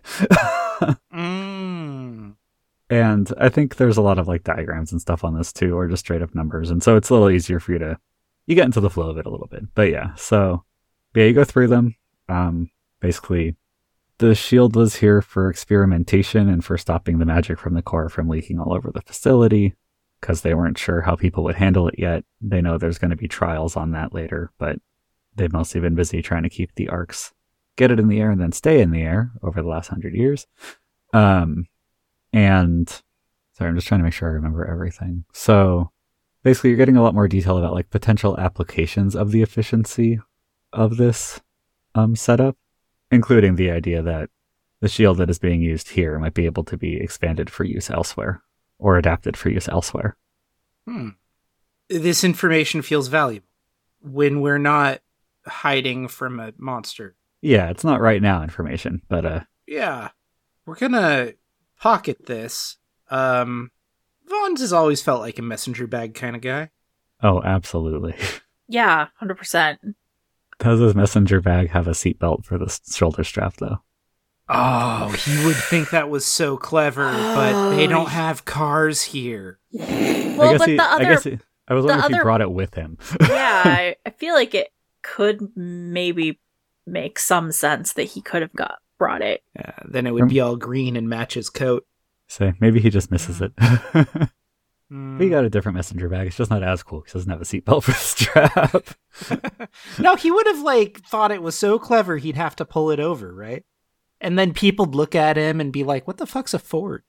[SPEAKER 2] Mm.
[SPEAKER 1] And I think there's a lot of like diagrams and stuff on this too, or just straight up numbers. And so it's a little easier for you to, you get into the flow of it a little bit. But yeah, so yeah, you go through them. Um, basically, the shield was here for experimentation and for stopping the magic from the core from leaking all over the facility because they weren't sure how people would handle it yet. They know there's going to be trials on that later, but they've mostly been busy trying to keep the arcs, get it in the air and then stay in the air over the last hundred years. Um, and sorry, I'm just trying to make sure I remember everything. So basically you're getting a lot more detail about like potential applications of the efficiency of this um, setup, including the idea that the shield that is being used here might be able to be expanded for use elsewhere or adapted for use elsewhere.
[SPEAKER 2] Hmm. This information feels valuable when we're not hiding from a monster.
[SPEAKER 1] Yeah, it's not right now information, but uh,
[SPEAKER 2] Yeah, we're gonna pocket this. Um, Vaughn's has always felt like a messenger bag kind of guy.
[SPEAKER 1] oh, absolutely.
[SPEAKER 3] Yeah, one hundred percent.
[SPEAKER 1] Does his messenger bag have a seatbelt for the s- shoulder strap, though?
[SPEAKER 2] Oh, he would think that was so clever, but they don't have cars here.
[SPEAKER 3] Well,
[SPEAKER 1] I guess
[SPEAKER 3] but
[SPEAKER 1] he,
[SPEAKER 3] the
[SPEAKER 1] I
[SPEAKER 3] other,
[SPEAKER 1] guess he, I was
[SPEAKER 3] the
[SPEAKER 1] wondering if he
[SPEAKER 3] other-
[SPEAKER 1] brought it with him.
[SPEAKER 3] yeah, I, I feel like it could maybe make some sense that he could have got brought it.
[SPEAKER 2] Yeah, then it would be all green and match his coat.
[SPEAKER 1] So maybe he just misses it.
[SPEAKER 2] Hmm.
[SPEAKER 1] He got a different messenger bag. It's just not as cool because it doesn't have a seatbelt for the strap.
[SPEAKER 2] No, he would have like thought it was so clever he'd have to pull it over, right? And then people'd look at him and be like, "What the fuck's a Ford?"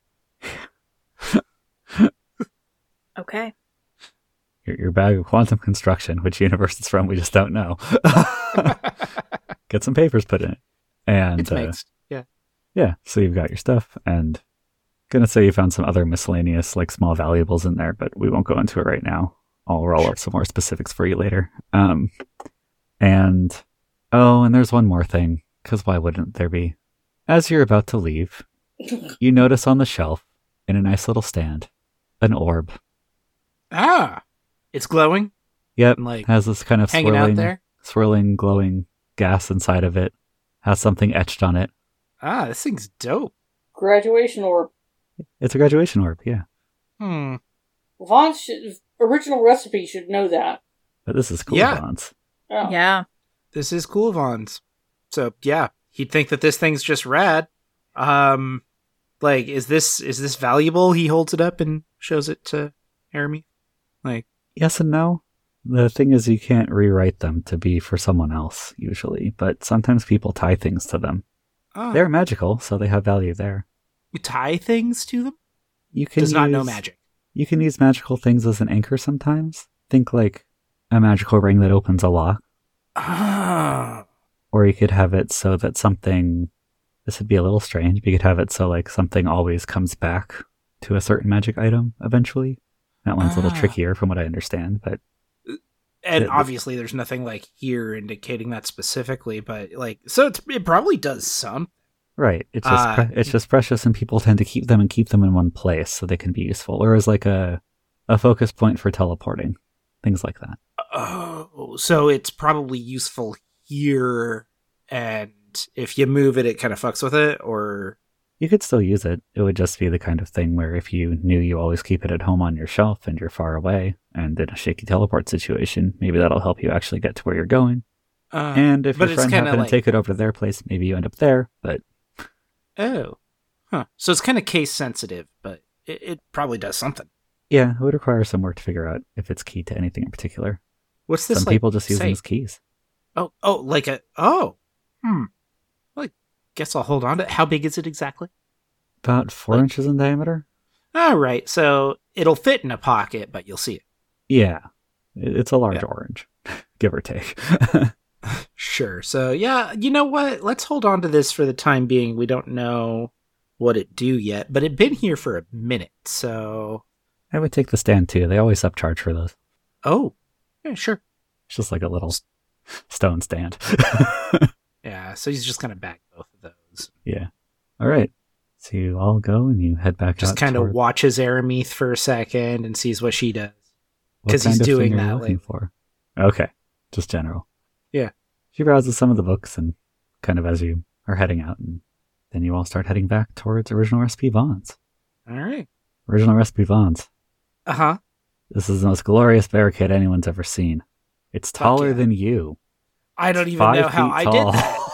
[SPEAKER 3] Okay.
[SPEAKER 1] Your, your bag of quantum construction, which universe it's from, we just don't know. Get some papers put in it. And
[SPEAKER 2] It's
[SPEAKER 1] uh,
[SPEAKER 2] mixed. Yeah.
[SPEAKER 1] yeah, so you've got your stuff, and gonna say you found some other miscellaneous, like small valuables in there, but we won't go into it right now. I'll roll up some more specifics for you later. Um, and oh, and there's one more thing, because why wouldn't there be? As you're about to leave, you notice on the shelf, in a nice little stand, an orb.
[SPEAKER 2] Ah, it's glowing
[SPEAKER 1] Yep,
[SPEAKER 2] and like
[SPEAKER 1] has this kind of
[SPEAKER 2] hanging
[SPEAKER 1] swirling,
[SPEAKER 2] out there.
[SPEAKER 1] swirling, glowing gas inside of it. Has something etched on it.
[SPEAKER 2] Ah, this thing's dope.
[SPEAKER 4] Graduation orb.
[SPEAKER 1] It's a graduation orb, yeah.
[SPEAKER 2] Hmm.
[SPEAKER 4] Vaughn's should, original recipe should know that.
[SPEAKER 1] But this is cool,
[SPEAKER 2] Yeah.
[SPEAKER 1] Vons.
[SPEAKER 4] Oh.
[SPEAKER 3] Yeah.
[SPEAKER 2] This is cool, Vaughn's. So yeah, he'd think that this thing's just rad. Um, like, is this is this valuable? He holds it up and shows it to Jeremy. Like,
[SPEAKER 1] Yes and no. The thing is, you can't rewrite them to be for someone else, usually, but sometimes people tie things to them.
[SPEAKER 2] oh,
[SPEAKER 1] They're magical, so they have value there.
[SPEAKER 2] you tie things to them.
[SPEAKER 1] You can
[SPEAKER 2] Does not know
[SPEAKER 1] use-
[SPEAKER 2] magic.
[SPEAKER 1] You can use magical things as an anchor sometimes. Think like a magical ring that opens a lock,
[SPEAKER 2] Ah,
[SPEAKER 1] or you could have it so that something, this would be a little strange, but you could have it so like something always comes back to a certain magic item eventually. That one's a little
[SPEAKER 2] Ah.
[SPEAKER 1] trickier from what I understand, but
[SPEAKER 2] and
[SPEAKER 1] The- the-
[SPEAKER 2] obviously there's nothing like here indicating that specifically, but like, so it's, it probably does some.
[SPEAKER 1] right. It's just
[SPEAKER 2] Uh,
[SPEAKER 1] pre- it's just precious, and people tend to keep them and keep them in one place so they can be useful, or as like a a focus point for teleporting, things like that.
[SPEAKER 2] Oh, so it's probably useful here, and if you move it, it kind of fucks with it, or
[SPEAKER 1] You could still use it. It would just be the kind of thing where if you knew you always keep it at home on your shelf and you're far away and in a shaky teleport situation, maybe that'll help you actually get to where you're going.
[SPEAKER 2] uh,
[SPEAKER 1] And if
[SPEAKER 2] but
[SPEAKER 1] your
[SPEAKER 2] it's
[SPEAKER 1] friend
[SPEAKER 2] kinda
[SPEAKER 1] happened
[SPEAKER 2] like-
[SPEAKER 1] to take it over to their place, maybe you end up there. But
[SPEAKER 2] oh, huh. So it's kind of case sensitive, but it, it probably does something.
[SPEAKER 1] yeah, it would require some work to figure out if it's key to anything in particular.
[SPEAKER 2] What's this?
[SPEAKER 1] Some
[SPEAKER 2] like,
[SPEAKER 1] people just use them
[SPEAKER 2] say?
[SPEAKER 1] as keys.
[SPEAKER 2] Oh, oh, like a oh, hmm. Well, I guess I'll hold on to it. How big is it exactly?
[SPEAKER 1] About four
[SPEAKER 2] Like-
[SPEAKER 1] inches in diameter.
[SPEAKER 2] All right, so it'll fit in a pocket, but you'll see it.
[SPEAKER 1] Yeah, It- it's a large
[SPEAKER 2] Yeah.
[SPEAKER 1] orange, give or take.
[SPEAKER 2] Sure. So yeah, you know what? Let's hold on to this for the time being. We don't know what it do yet, but it'd been here for a minute. So
[SPEAKER 1] I would take the stand too. They always upcharge for those.
[SPEAKER 2] oh, yeah, sure.
[SPEAKER 1] It's just like a little stone stand.
[SPEAKER 2] Yeah. So he's just gonna bag both of those.
[SPEAKER 1] Yeah. All right. So you all go and you head back
[SPEAKER 2] Just
[SPEAKER 1] out.
[SPEAKER 2] kind of
[SPEAKER 1] toward-
[SPEAKER 2] watches Aramith for a second and sees what she does.
[SPEAKER 1] What
[SPEAKER 2] 'cause he's
[SPEAKER 1] kind of
[SPEAKER 2] doing
[SPEAKER 1] thing are you
[SPEAKER 2] that,
[SPEAKER 1] looking
[SPEAKER 2] like-
[SPEAKER 1] for? Okay. Just general.
[SPEAKER 2] Yeah.
[SPEAKER 1] She browses some of the books and kind of as you are heading out, and then you all start heading back towards Original Recipe Vaughn's.
[SPEAKER 2] All right.
[SPEAKER 1] Original Recipe Vaughn's.
[SPEAKER 2] Uh huh.
[SPEAKER 1] This is the most glorious barricade anyone's ever seen. It's taller
[SPEAKER 2] yeah.
[SPEAKER 1] than you.
[SPEAKER 2] I don't
[SPEAKER 1] It's
[SPEAKER 2] even
[SPEAKER 1] five
[SPEAKER 2] know how
[SPEAKER 1] feet
[SPEAKER 2] I
[SPEAKER 1] tall.
[SPEAKER 2] did that.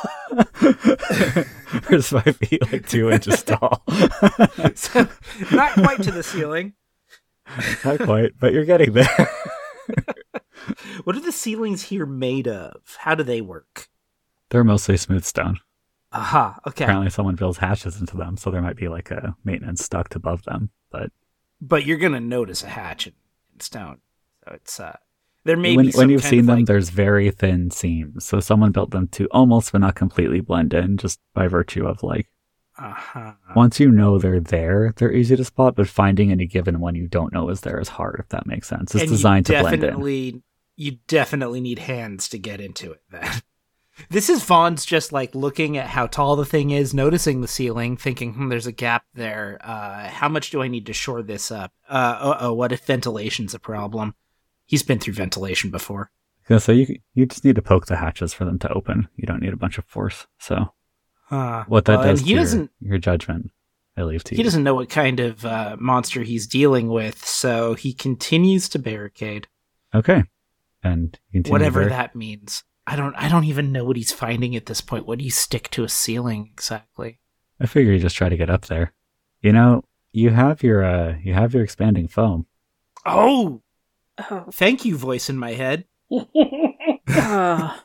[SPEAKER 1] It's five feet, like two inches tall.
[SPEAKER 2] So, not quite to the ceiling.
[SPEAKER 1] Not quite, but you're getting there.
[SPEAKER 2] What are the ceilings here made of? How do they work?
[SPEAKER 1] They're mostly smooth stone.
[SPEAKER 2] Aha. Okay.
[SPEAKER 1] Apparently someone builds hatches into them, so there might be like a maintenance duct above them. But
[SPEAKER 2] But you're gonna notice a hatch in, in stone. So it's uh, there may
[SPEAKER 1] when,
[SPEAKER 2] be some
[SPEAKER 1] when you've
[SPEAKER 2] kind
[SPEAKER 1] seen
[SPEAKER 2] of,
[SPEAKER 1] them,
[SPEAKER 2] like-
[SPEAKER 1] there's very thin seams. So someone built them to almost but not completely blend in, just by virtue of like,
[SPEAKER 2] uh-huh.
[SPEAKER 1] once you know they're there, they're easy to spot, but finding any given one you don't know is there is hard, if that makes sense. It's
[SPEAKER 2] And
[SPEAKER 1] designed
[SPEAKER 2] you
[SPEAKER 1] to blend in.
[SPEAKER 2] definitely, you definitely need hands to get into it. Then this is Vaughn's just like looking at how tall the thing is, noticing the ceiling, thinking, "Hmm, there's a gap there. Uh, how much do I need to shore this up? Uh, oh, oh, what if ventilation's a problem?" He's been through ventilation before.
[SPEAKER 1] Yeah, so you you just need to poke the hatches for them to open. You don't need a bunch of force. So
[SPEAKER 2] Huh.
[SPEAKER 1] what that
[SPEAKER 2] Well, and
[SPEAKER 1] does
[SPEAKER 2] he
[SPEAKER 1] to your,
[SPEAKER 2] doesn't.
[SPEAKER 1] your judgment, I leave to
[SPEAKER 2] He
[SPEAKER 1] you.
[SPEAKER 2] doesn't know what kind of uh, monster he's dealing with, so he continues to barricade.
[SPEAKER 1] Okay. And you continue
[SPEAKER 2] Whatever
[SPEAKER 1] there.
[SPEAKER 2] that means. I don't I don't even know what he's finding at this point. What do you stick to a ceiling exactly?
[SPEAKER 1] I figure you just try to get up there. You know, you have your uh you have your expanding foam.
[SPEAKER 2] Oh,
[SPEAKER 3] Oh.
[SPEAKER 2] thank you, voice in my head.
[SPEAKER 3] Oh.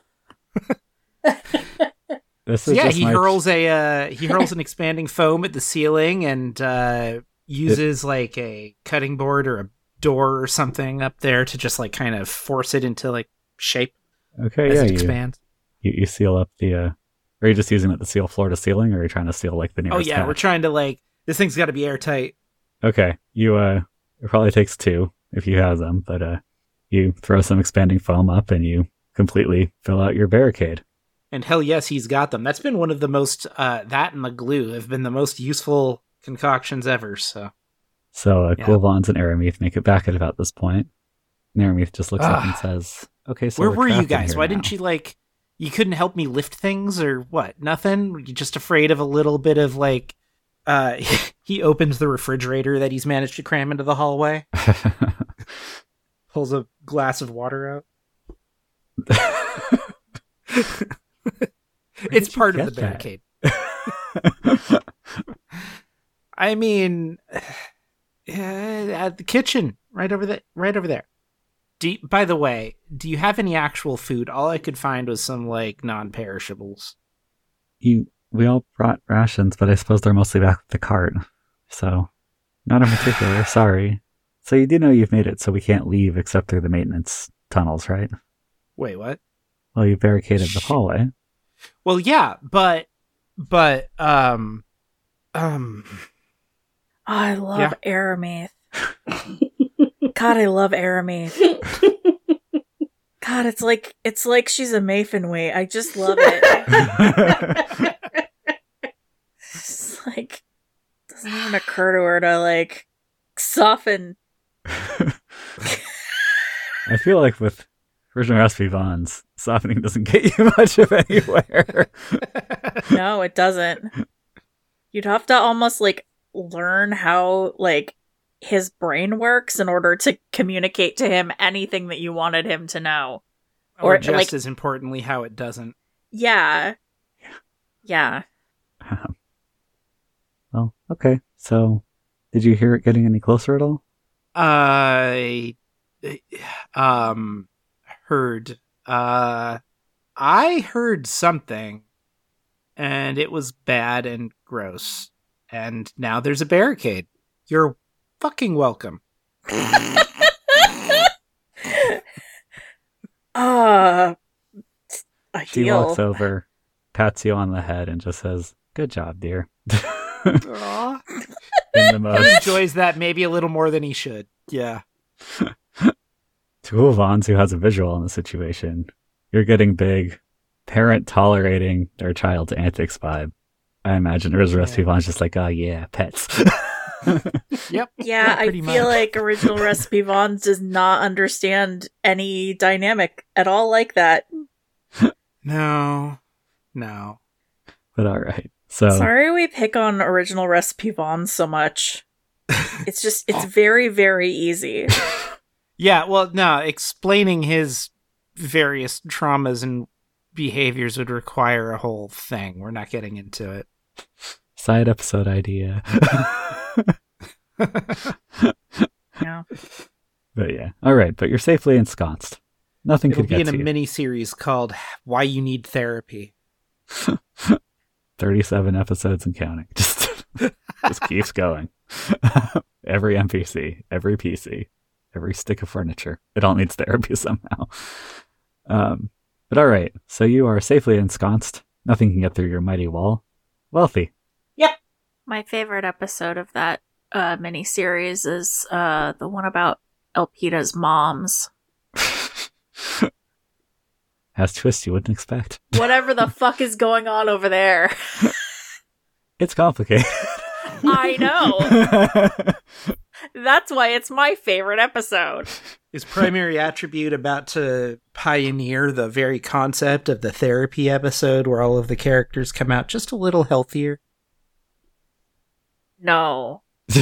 [SPEAKER 1] This
[SPEAKER 2] So
[SPEAKER 1] is
[SPEAKER 2] yeah,
[SPEAKER 1] just
[SPEAKER 2] he
[SPEAKER 1] my-
[SPEAKER 2] hurls a uh, he hurls an expanding foam at the ceiling and uh, uses like a cutting board or a door or something up there to just like kind of force it into like shape
[SPEAKER 1] Okay,
[SPEAKER 2] as
[SPEAKER 1] yeah,
[SPEAKER 2] it
[SPEAKER 1] you,
[SPEAKER 2] expands.
[SPEAKER 1] you you seal up the uh are you just using it to seal floor to ceiling, or are you trying to seal like the
[SPEAKER 2] Oh
[SPEAKER 1] nearest
[SPEAKER 2] yeah,
[SPEAKER 1] hatch?
[SPEAKER 2] we're trying to like this thing's got to be airtight.
[SPEAKER 1] Okay. You uh it probably takes two if you have them, but uh you throw some expanding foam up and you completely fill out your barricade.
[SPEAKER 2] And hell yes, he's got them. That's been one of the most, uh, that and the glue have been the most useful concoctions ever, so.
[SPEAKER 1] So uh,
[SPEAKER 2] Yeah.
[SPEAKER 1] Cool Vons and Aramith make it back at about this point. And Aramith just looks up and
[SPEAKER 2] Ah.
[SPEAKER 1] says, okay, so
[SPEAKER 2] Where
[SPEAKER 1] we're
[SPEAKER 2] were you
[SPEAKER 1] trapped in
[SPEAKER 2] guys?
[SPEAKER 1] here
[SPEAKER 2] Why
[SPEAKER 1] now."
[SPEAKER 2] didn't you, like, you couldn't help me lift things or what? Nothing? Were you just afraid of a little bit of, like, uh, he opens the refrigerator that he's managed to cram into the hallway, pulls a glass of water out. It's
[SPEAKER 1] did you
[SPEAKER 2] part of the
[SPEAKER 1] get that?
[SPEAKER 2] barricade. I mean, yeah, at the kitchen, right over there, right over there. Do you, by the way, do you have any actual food? All I could find was some like non-perishables.
[SPEAKER 1] You, we all brought rations, but I suppose they're mostly back with the cart. So, not in particular, sorry. So you do know you've made it so we can't leave except through the maintenance tunnels, right?
[SPEAKER 2] Wait, what?
[SPEAKER 1] Well, you barricaded the
[SPEAKER 2] Shit.
[SPEAKER 1] hallway.
[SPEAKER 2] Well, yeah, but but um um
[SPEAKER 3] I love
[SPEAKER 2] Yeah.
[SPEAKER 3] Aramith. God, I love Aramith. God, it's like it's like she's a Mayfinway. I just love it. It's like doesn't even occur to her to like soften.
[SPEAKER 1] I feel like with Original Recipe Vons, softening doesn't get you much of anywhere.
[SPEAKER 3] No, it doesn't. You'd have to almost like learn how like his brain works in order to communicate to him anything that you wanted him to know.
[SPEAKER 2] or
[SPEAKER 3] Or,
[SPEAKER 2] just
[SPEAKER 3] like-
[SPEAKER 2] as importantly how it doesn't.
[SPEAKER 3] Yeah. Yeah.
[SPEAKER 1] Um, well, okay. So, did you hear it getting any closer at all?
[SPEAKER 2] I um heard uh I heard something, and it was bad and gross. And now there's a barricade. You're fucking welcome.
[SPEAKER 3] Uh,
[SPEAKER 1] She
[SPEAKER 3] ideal.
[SPEAKER 1] walks over, pats you on the head, and just says, "Good job, dear."
[SPEAKER 2] Aw.
[SPEAKER 1] In the
[SPEAKER 2] He
[SPEAKER 1] most
[SPEAKER 2] enjoys that maybe a little more than he should. Yeah.
[SPEAKER 1] to Vons, who has a visual in the situation, you're getting big, parent tolerating their child's antics vibe. I imagine Original Recipe
[SPEAKER 2] Yeah.
[SPEAKER 1] Von's just like, oh yeah, pets.
[SPEAKER 2] Yep.
[SPEAKER 3] Yeah, I
[SPEAKER 2] pretty
[SPEAKER 3] feel
[SPEAKER 2] much.
[SPEAKER 3] like Original Recipe Vons does not understand any dynamic at all like that.
[SPEAKER 2] No. No.
[SPEAKER 1] But all right. So
[SPEAKER 3] Sorry we pick on Original Recipe Vons so much. It's just, it's very, very easy.
[SPEAKER 2] Yeah, well, no, explaining his various traumas and behaviors would require a whole thing. We're not getting into it.
[SPEAKER 1] side episode idea.
[SPEAKER 3] Yeah.
[SPEAKER 1] But yeah. All right. But you're safely ensconced. Nothing
[SPEAKER 2] It'll
[SPEAKER 1] could
[SPEAKER 2] be
[SPEAKER 1] get
[SPEAKER 2] in a
[SPEAKER 1] to you.
[SPEAKER 2] mini series called Why You Need Therapy.
[SPEAKER 1] thirty-seven episodes and counting. Just, just keeps going. Every N P C, every P C, every stick of furniture. It all needs therapy somehow. Um, but all right. So you are safely ensconced. Nothing can get through your mighty wall. Wealthy.
[SPEAKER 3] My favorite episode of that uh, miniseries is uh, the one about Elpida's moms.
[SPEAKER 1] Has twists you wouldn't expect.
[SPEAKER 3] Whatever the fuck is going on over there.
[SPEAKER 1] It's complicated.
[SPEAKER 3] I know. That's why it's my favorite episode.
[SPEAKER 2] His primary attribute about to pioneer the very concept of the therapy episode where all of the characters come out just a little healthier.
[SPEAKER 3] No.
[SPEAKER 4] No,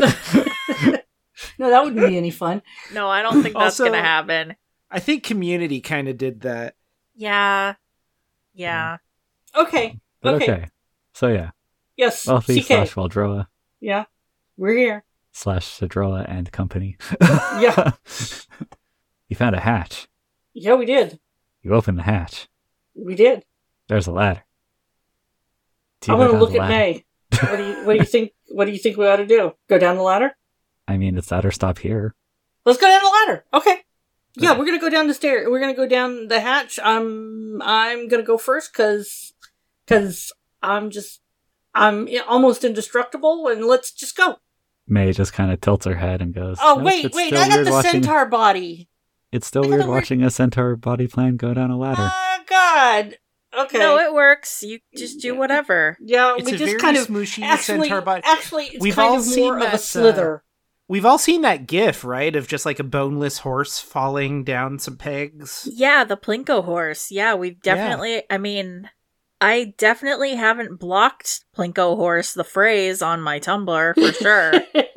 [SPEAKER 4] that wouldn't be any fun.
[SPEAKER 3] No, I don't think that's
[SPEAKER 2] Also-
[SPEAKER 3] gonna happen.
[SPEAKER 2] I think Community kind of did that.
[SPEAKER 3] Yeah. Yeah.
[SPEAKER 4] Okay.
[SPEAKER 1] But
[SPEAKER 4] okay.
[SPEAKER 1] okay. So yeah.
[SPEAKER 4] Yes.
[SPEAKER 1] Wealthy
[SPEAKER 4] C K.
[SPEAKER 1] slash Valdroa
[SPEAKER 4] Yeah. We're here.
[SPEAKER 1] slash Sidroa and company.
[SPEAKER 4] Yeah.
[SPEAKER 1] You found a hatch.
[SPEAKER 4] Yeah, we did.
[SPEAKER 1] You open the hatch.
[SPEAKER 4] We did.
[SPEAKER 1] There's a ladder. Do
[SPEAKER 4] I
[SPEAKER 1] you
[SPEAKER 4] want
[SPEAKER 1] go
[SPEAKER 4] to
[SPEAKER 1] down
[SPEAKER 4] look
[SPEAKER 1] the
[SPEAKER 4] at
[SPEAKER 1] ladder?
[SPEAKER 4] May. What do you What do you think? What do you think we ought to do? Go down the ladder?
[SPEAKER 1] I mean, it's that or stop here.
[SPEAKER 4] Let's go down the ladder. Okay. Yeah, we're gonna go down the stair. We're gonna go down the hatch. I'm I'm gonna go first because because I'm just I'm almost indestructible, and let's just go.
[SPEAKER 1] May just kind of tilts her head and goes,
[SPEAKER 4] Oh
[SPEAKER 1] "Nope,
[SPEAKER 4] wait,
[SPEAKER 1] it's
[SPEAKER 4] wait!
[SPEAKER 1] still
[SPEAKER 4] I got
[SPEAKER 1] weird
[SPEAKER 4] the
[SPEAKER 1] watching-
[SPEAKER 4] centaur body.
[SPEAKER 1] It's still
[SPEAKER 4] I got
[SPEAKER 1] weird
[SPEAKER 4] the weird-
[SPEAKER 1] watching a centaur body plan go down a ladder.
[SPEAKER 4] Oh God. Okay.
[SPEAKER 3] No, it works. You just do whatever.
[SPEAKER 4] yeah,
[SPEAKER 2] It's
[SPEAKER 4] we
[SPEAKER 2] a
[SPEAKER 4] just
[SPEAKER 2] very
[SPEAKER 4] kind of
[SPEAKER 2] smooshy
[SPEAKER 4] actually
[SPEAKER 2] centaur body.
[SPEAKER 4] actually it's
[SPEAKER 2] We've
[SPEAKER 4] kind
[SPEAKER 2] all
[SPEAKER 4] of
[SPEAKER 2] seen
[SPEAKER 4] more of
[SPEAKER 2] that,
[SPEAKER 4] a
[SPEAKER 2] uh,
[SPEAKER 4] slither.
[SPEAKER 2] We've all seen that gif, right? Of just like a boneless horse falling down some pegs.
[SPEAKER 3] Yeah, the Plinko horse. Yeah, we've definitely, I mean, I definitely haven't blocked Plinko horse, the phrase, on my Tumblr, for sure.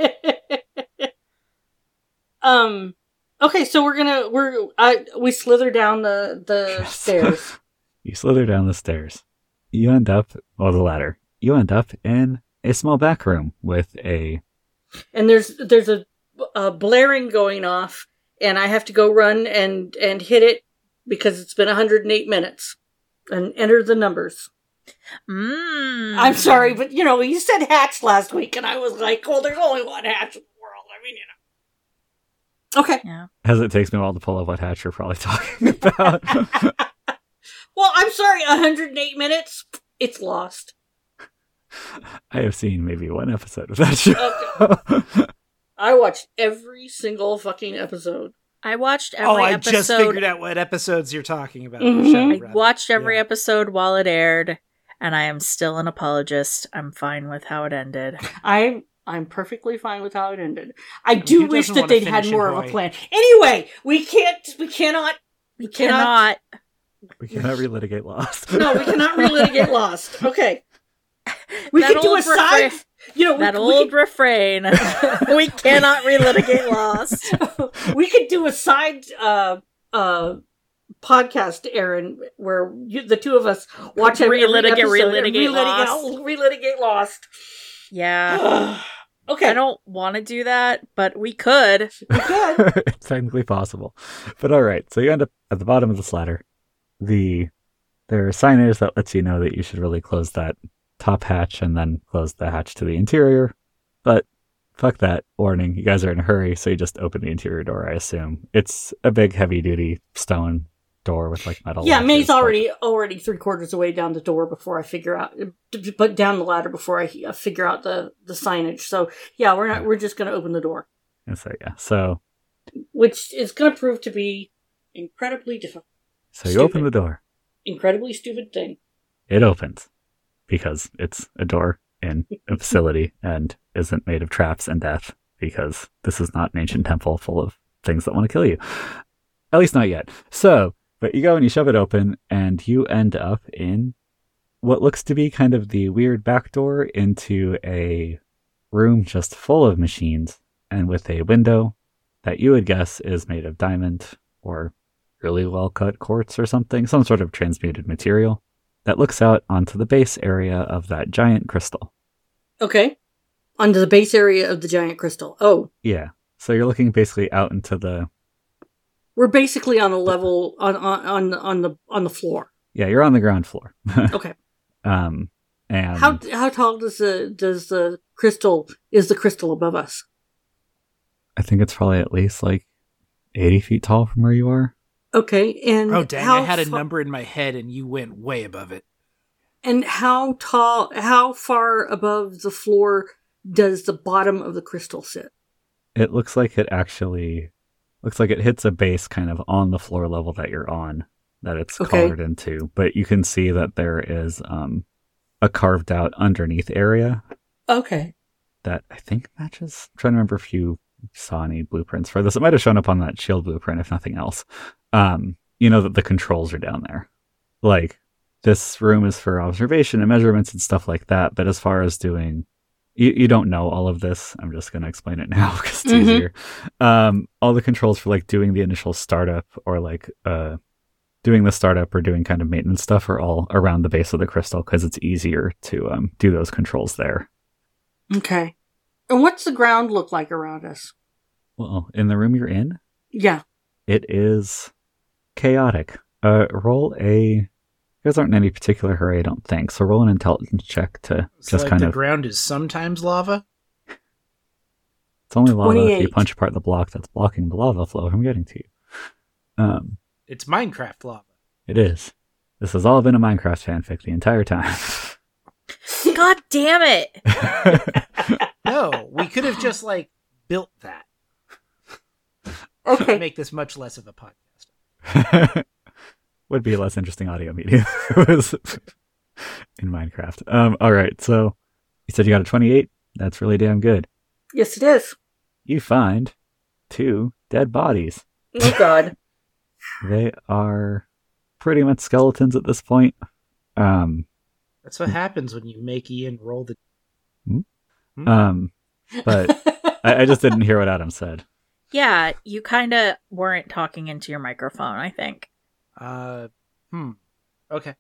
[SPEAKER 4] um. Okay, so we're gonna we're I we slither down the the
[SPEAKER 1] Yes.
[SPEAKER 4] stairs.
[SPEAKER 1] You slither down the stairs. You end up, well, the ladder. You end up in a small back room with a
[SPEAKER 4] And there's there's a, a blaring going off, and I have to go run and and hit it because it's been one hundred eight minutes, and enter the numbers.
[SPEAKER 3] Mm.
[SPEAKER 4] I'm sorry, but you know you said hatch last week, and I was like, well, there's only one hatch in the world. I mean, you know. Okay.
[SPEAKER 3] Yeah.
[SPEAKER 1] as it takes me a while to pull up what hatch you're probably talking about.
[SPEAKER 4] Well, I'm sorry. one hundred eight minutes. It's lost.
[SPEAKER 1] I have seen maybe one episode of that show.
[SPEAKER 4] I watched every single fucking episode.
[SPEAKER 3] I watched every
[SPEAKER 2] Oh, I
[SPEAKER 3] episode.
[SPEAKER 2] just figured out what episodes you're talking about.
[SPEAKER 4] Mhm.
[SPEAKER 2] The show,
[SPEAKER 3] I
[SPEAKER 2] rather.
[SPEAKER 3] watched every
[SPEAKER 2] Yeah.
[SPEAKER 3] episode while it aired, and I am still an apologist. I'm fine with how it ended.
[SPEAKER 4] I'm I'm perfectly fine with how it ended. I do
[SPEAKER 2] Who
[SPEAKER 4] wish
[SPEAKER 2] doesn't
[SPEAKER 4] that
[SPEAKER 2] wanna
[SPEAKER 4] they'd had
[SPEAKER 2] finish in
[SPEAKER 4] more of a
[SPEAKER 2] Hawaii?
[SPEAKER 4] plan. Anyway, we can't. We cannot.
[SPEAKER 3] We
[SPEAKER 4] cannot-
[SPEAKER 3] cannot.
[SPEAKER 1] We cannot relitigate Lost.
[SPEAKER 4] No, we cannot relitigate Lost. Okay. We
[SPEAKER 3] That
[SPEAKER 4] could do a
[SPEAKER 3] old
[SPEAKER 4] side.
[SPEAKER 3] refra-
[SPEAKER 4] You know, we,
[SPEAKER 3] that
[SPEAKER 4] we
[SPEAKER 3] old refrain. We cannot relitigate Lost.
[SPEAKER 4] could, we could do a side uh, uh, podcast, Aaron, where you, the two of us watch every
[SPEAKER 3] Relitigate-
[SPEAKER 4] episode and
[SPEAKER 3] relitigate
[SPEAKER 4] relitigate
[SPEAKER 3] Lost.
[SPEAKER 4] relitigate Lost.
[SPEAKER 3] Yeah.
[SPEAKER 4] Okay,
[SPEAKER 3] I don't want to do that, but we could.
[SPEAKER 4] we could.
[SPEAKER 1] It's technically possible. But all right, so you end up at the bottom of this ladder. The there are signage that lets you know that you should really close that top hatch and then close the hatch to the interior. But fuck that warning. You guys are in a hurry, so you just open the interior door, I assume. It's a big, heavy-duty stone door with like metal.
[SPEAKER 4] Yeah,
[SPEAKER 1] latches,
[SPEAKER 4] May's
[SPEAKER 1] but-
[SPEAKER 4] already already three quarters away down the door before I figure out, but down the ladder before I uh, figure out the, the signage. So yeah, we're not. We're just going to open the door,
[SPEAKER 1] And so yeah, so
[SPEAKER 4] which is going to prove to be incredibly difficult,
[SPEAKER 1] so you
[SPEAKER 4] Stupid.
[SPEAKER 1] open the door.
[SPEAKER 4] incredibly stupid thing.
[SPEAKER 1] It opens because it's a door in a facility and isn't made of traps and death, because this is not an ancient temple full of things that want to kill you. At least not yet. So, but you go and you shove it open and you end up in what looks to be kind of the weird back door into a room just full of machines and with a window that you would guess is made of diamond or really well cut quartz or something, some sort of transmuted material that looks out onto the base area of that giant crystal.
[SPEAKER 4] Okay, onto the base area of the giant crystal. Oh,
[SPEAKER 1] Yeah. So you're looking basically out into the
[SPEAKER 4] we're basically on a level on on on, on the on the floor.
[SPEAKER 1] yeah, you're on the ground floor.
[SPEAKER 4] Okay.
[SPEAKER 1] um and
[SPEAKER 4] How how tall does the does the crystal is the crystal above us?
[SPEAKER 1] I think it's probably at least like eighty feet tall from where you are.
[SPEAKER 4] Okay, and
[SPEAKER 2] Oh, dang,
[SPEAKER 4] how
[SPEAKER 2] I had a
[SPEAKER 4] fa-
[SPEAKER 2] number in my head and you went way above it.
[SPEAKER 4] And how tall, how far above the floor does the bottom of the crystal sit?
[SPEAKER 1] It looks like it actually looks like it hits a base kind of on the floor level that you're on, that it's
[SPEAKER 4] Okay.
[SPEAKER 1] colored into, but you can see that there is um a carved out underneath area
[SPEAKER 4] Okay.
[SPEAKER 1] that I think matches. I'm trying to remember if you saw any blueprints for this. It might have shown up on that shield blueprint, if nothing else. Um, you know that the controls are down there. Like, this room is for observation and measurements and stuff like that, but as far as doing... You, you don't know all of this. I'm just going to explain it now because it's
[SPEAKER 4] Mhm.
[SPEAKER 1] easier. Um, all the controls for, like, doing the initial startup or, like, uh, doing the startup or doing kind of maintenance stuff are all around the base of the crystal because it's easier to um, do those controls there.
[SPEAKER 4] Okay. And what's the ground look like around us?
[SPEAKER 1] Well, in the room you're in,
[SPEAKER 4] Yeah.
[SPEAKER 1] it is chaotic. Uh, roll a... You guys aren't in any particular hurry, I don't think. So roll an intelligence check to
[SPEAKER 2] It's
[SPEAKER 1] just
[SPEAKER 2] like
[SPEAKER 1] kind
[SPEAKER 2] the
[SPEAKER 1] of...
[SPEAKER 2] ground is sometimes lava.
[SPEAKER 1] It's only lava if you
[SPEAKER 4] twenty-eight.
[SPEAKER 1] punch apart the block that's blocking the lava flow from getting to you. Um,
[SPEAKER 2] It's Minecraft lava.
[SPEAKER 1] it is. This has all been a Minecraft fanfic the entire time.
[SPEAKER 3] God damn it!
[SPEAKER 2] No, we could have just like built that.
[SPEAKER 4] Okay.
[SPEAKER 2] Make this much less of a podcast.
[SPEAKER 1] Would be a less interesting audio medium if it was in Minecraft. Um, all right, so you said you got a twenty-eight. That's really damn good.
[SPEAKER 4] Yes, it is.
[SPEAKER 1] You find two dead bodies.
[SPEAKER 4] Oh, God.
[SPEAKER 1] They are pretty much skeletons at this point. Um,
[SPEAKER 2] That's what happens when you make Ian roll the.
[SPEAKER 1] Hmm?
[SPEAKER 2] Hmm?
[SPEAKER 1] um, but I, I just didn't hear what Adam said.
[SPEAKER 3] Yeah, you kind of weren't talking into your microphone, I think.
[SPEAKER 2] Uh, hmm. Okay.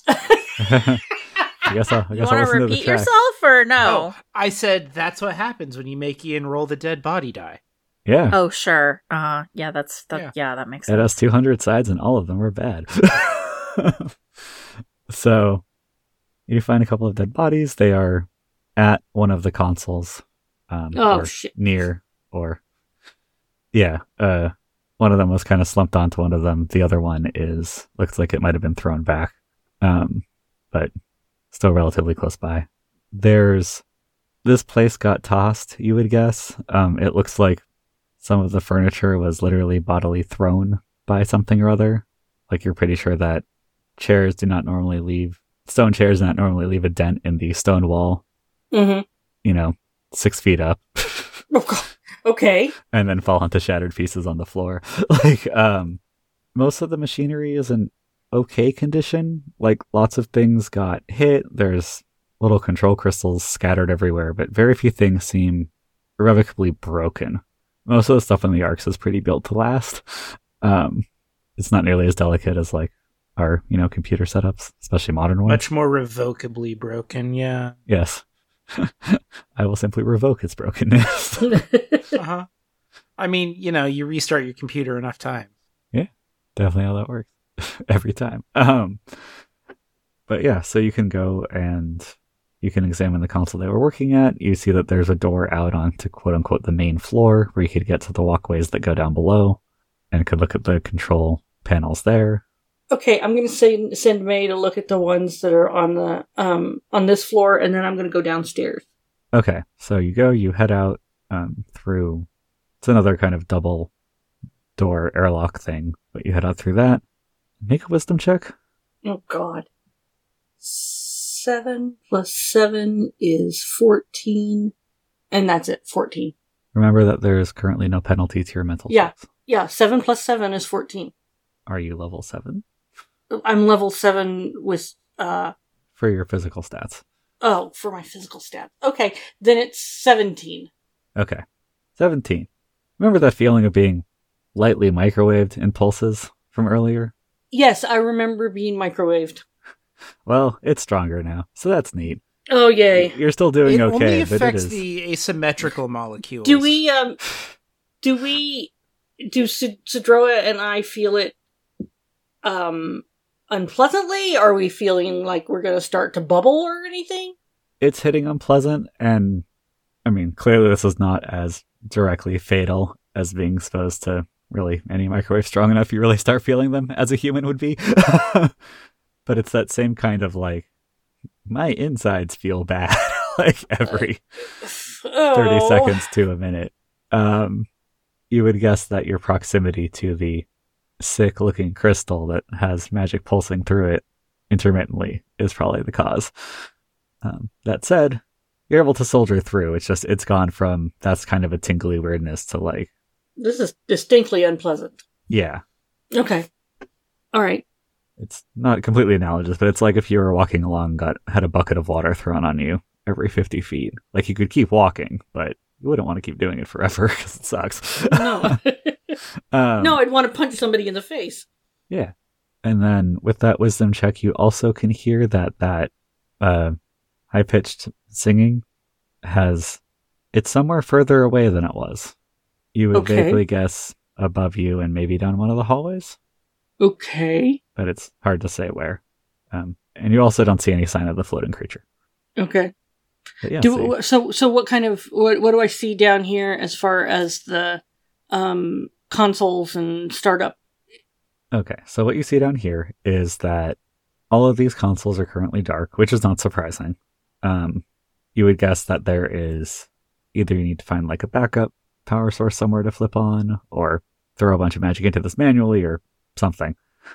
[SPEAKER 1] I guess I'll, I
[SPEAKER 3] You
[SPEAKER 1] guess I'll
[SPEAKER 3] want to
[SPEAKER 1] listen to the
[SPEAKER 3] repeat
[SPEAKER 1] track.
[SPEAKER 3] yourself or no?
[SPEAKER 2] Oh, I said that's what happens when you make Ian roll the dead body die.
[SPEAKER 1] Yeah,
[SPEAKER 3] Oh, sure. Uh, yeah, that's that.
[SPEAKER 2] Yeah.
[SPEAKER 3] Yeah, that makes
[SPEAKER 1] it
[SPEAKER 3] sense.
[SPEAKER 1] has two hundred sides and all of them were bad. So you find a couple of dead bodies. They are at one of the consoles. Um,
[SPEAKER 4] Oh,
[SPEAKER 1] or
[SPEAKER 4] shit.
[SPEAKER 1] near, or yeah, uh, one of them was kind of slumped onto one of them. The other one is looks like it might have been thrown back, um, but still relatively close by. There's this place got tossed. You would guess. Um, it looks like some of the furniture was literally bodily thrown by something or other. Like you're pretty sure that chairs do not normally leave stone chairs do not normally leave a dent in the stone wall.
[SPEAKER 4] Mm-hmm.
[SPEAKER 1] You know, six feet up.
[SPEAKER 4] Oh, God. Okay.
[SPEAKER 1] And then fall into shattered pieces on the floor. Like, um, most of the machinery is in okay condition. Like, lots of things got hit. There's little control crystals scattered everywhere, but very few things seem irrevocably broken. Most of the stuff in the arcs is pretty built to last. Um, it's not nearly as delicate as, like, our, you know, computer setups, especially modern ones.
[SPEAKER 2] Much more revocably broken, yeah.
[SPEAKER 1] Yes. I will simply revoke its brokenness.
[SPEAKER 2] Uh-huh. I mean, you know, you restart your computer enough times.
[SPEAKER 1] Definitely how that works. Every time. Um, but yeah, so you can go and you can examine the console they were working at. You see that there's a door out onto quote unquote the main floor where you could get to the walkways that go down below and could look at the control panels there.
[SPEAKER 4] Okay, I'm going to say send May to look at the ones that are on the um on this floor, and then I'm going to go downstairs.
[SPEAKER 1] Okay, so you go, you head out um, through. It's another kind of double door airlock thing, but you head out through that. Make a wisdom check.
[SPEAKER 4] Oh God. Seven plus seven is fourteen, and that's it. Fourteen.
[SPEAKER 1] Remember that there is currently no penalty to your mental
[SPEAKER 4] Yeah.
[SPEAKER 1] checks.
[SPEAKER 4] Yeah, seven plus seven is fourteen.
[SPEAKER 1] Are you level seven?
[SPEAKER 4] I'm level seven with, uh...
[SPEAKER 1] For your physical stats.
[SPEAKER 4] Oh, for my physical stats. Okay, then it's seventeen.
[SPEAKER 1] Okay. seventeen. Remember that feeling of being lightly microwaved in pulses from earlier?
[SPEAKER 4] Yes, I remember being microwaved.
[SPEAKER 1] Well, it's stronger now, so that's neat.
[SPEAKER 4] Oh, yay.
[SPEAKER 1] You're still doing
[SPEAKER 2] It
[SPEAKER 1] okay,
[SPEAKER 2] only
[SPEAKER 1] but it
[SPEAKER 2] affects
[SPEAKER 1] is...
[SPEAKER 2] the asymmetrical molecules.
[SPEAKER 4] Do we, um... Do we... Do Sidroa and I feel it, um... unpleasantly? Are we feeling like we're going to start to bubble or anything?
[SPEAKER 1] It's hitting unpleasant, and I mean, clearly this is not as directly fatal as being exposed to really any microwave strong enough you really start feeling them as a human would be. But it's that same kind of like, my insides feel bad, like every
[SPEAKER 4] Oh.
[SPEAKER 1] thirty seconds to a minute. Um, you would guess that your proximity to the sick looking crystal that has magic pulsing through it intermittently is probably the cause. Um, that said, you're able to soldier through. It's just, it's gone from that's kind of a tingly weirdness to like,
[SPEAKER 4] This is distinctly unpleasant.
[SPEAKER 1] yeah,
[SPEAKER 4] Okay. All right.
[SPEAKER 1] it's not completely analogous, but it's like if you were walking along, got had a bucket of water thrown on you every fifty feet. Like you could keep walking, but you wouldn't want to keep doing it forever because it sucks.
[SPEAKER 4] No.
[SPEAKER 1] um,
[SPEAKER 4] No, I'd want to punch somebody in the face.
[SPEAKER 1] Yeah. And then with that wisdom check, you also can hear that that uh, high-pitched singing has... It's somewhere further away than it was. You would
[SPEAKER 4] Okay.
[SPEAKER 1] vaguely guess above you and maybe down one of the hallways,
[SPEAKER 4] Okay.
[SPEAKER 1] but it's hard to say where. Um, and you also don't see any sign of the floating creature.
[SPEAKER 4] Okay.
[SPEAKER 1] But yeah,
[SPEAKER 4] Do,
[SPEAKER 1] see.
[SPEAKER 4] so, so what kind of, what, what do I see down here as far as the, um, consoles and startup?
[SPEAKER 1] Okay, so what you see down here is that all of these consoles are currently dark, which is not surprising. Um, you would guess that there is either you need to find like a backup power source somewhere to flip on, or throw a bunch of magic into this manually, or something.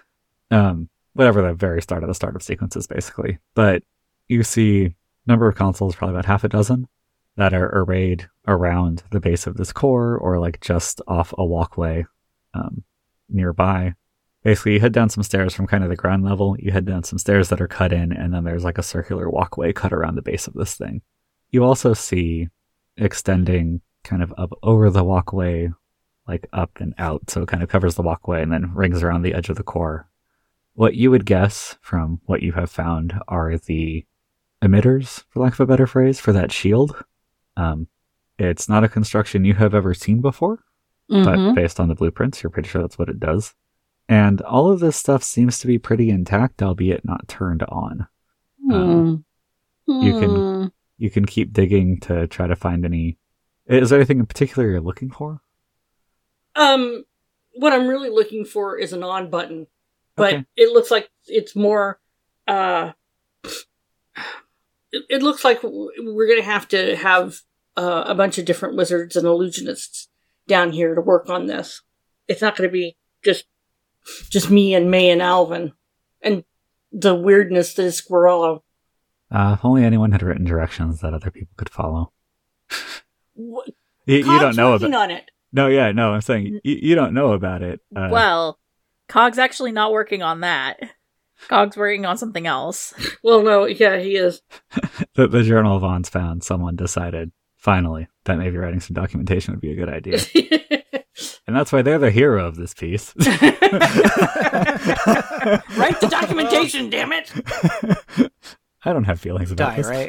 [SPEAKER 1] Um, whatever the very start of the startup sequence is, basically. But you see number of consoles, probably about half a dozen, that are arrayed around the base of this core, or like just off a walkway um, nearby. Basically, you head down some stairs from kind of the ground level, you head down some stairs that are cut in, and then there's like a circular walkway cut around the base of this thing. You also see extending kind of up over the walkway, like up and out, so it kind of covers the walkway and then rings around the edge of the core. What you would guess from what you have found are the emitters, for lack of a better phrase, for that shield. Um, it's not a construction you have ever seen before, but
[SPEAKER 4] Mhm.
[SPEAKER 1] based on the blueprints, you're pretty sure that's what it does. And all of this stuff seems to be pretty intact, albeit not turned on. Um, you can-
[SPEAKER 4] Hmm.
[SPEAKER 1] You can keep digging to try to find any... Is there anything in particular you're looking for?
[SPEAKER 4] Um, what I'm really looking for is an on button, but
[SPEAKER 1] Okay.
[SPEAKER 4] it looks like it's more, uh, it, it looks like w- we're gonna have to have, uh, a bunch of different wizards and illusionists down here to work on this. It's not gonna be just, just me and May and Alvin, and the weirdness that is Squirrello.
[SPEAKER 1] Uh, if only anyone had written directions that other people could follow.
[SPEAKER 4] What?
[SPEAKER 1] You, you don't
[SPEAKER 4] Cog's
[SPEAKER 1] know
[SPEAKER 4] working
[SPEAKER 1] about...
[SPEAKER 4] on it.
[SPEAKER 1] No, yeah, no, I'm saying you, you don't know about it. Uh,
[SPEAKER 3] well, Cog's actually not working on that. Cog's working on something else.
[SPEAKER 4] Well, no, yeah, he is.
[SPEAKER 1] the, the Journal of Vons found someone decided, finally, that maybe writing some documentation would be a good idea. And that's why they're the hero of this piece.
[SPEAKER 4] Write the documentation, damn it!
[SPEAKER 1] I don't have feelings about
[SPEAKER 2] Die,
[SPEAKER 1] this.
[SPEAKER 2] right?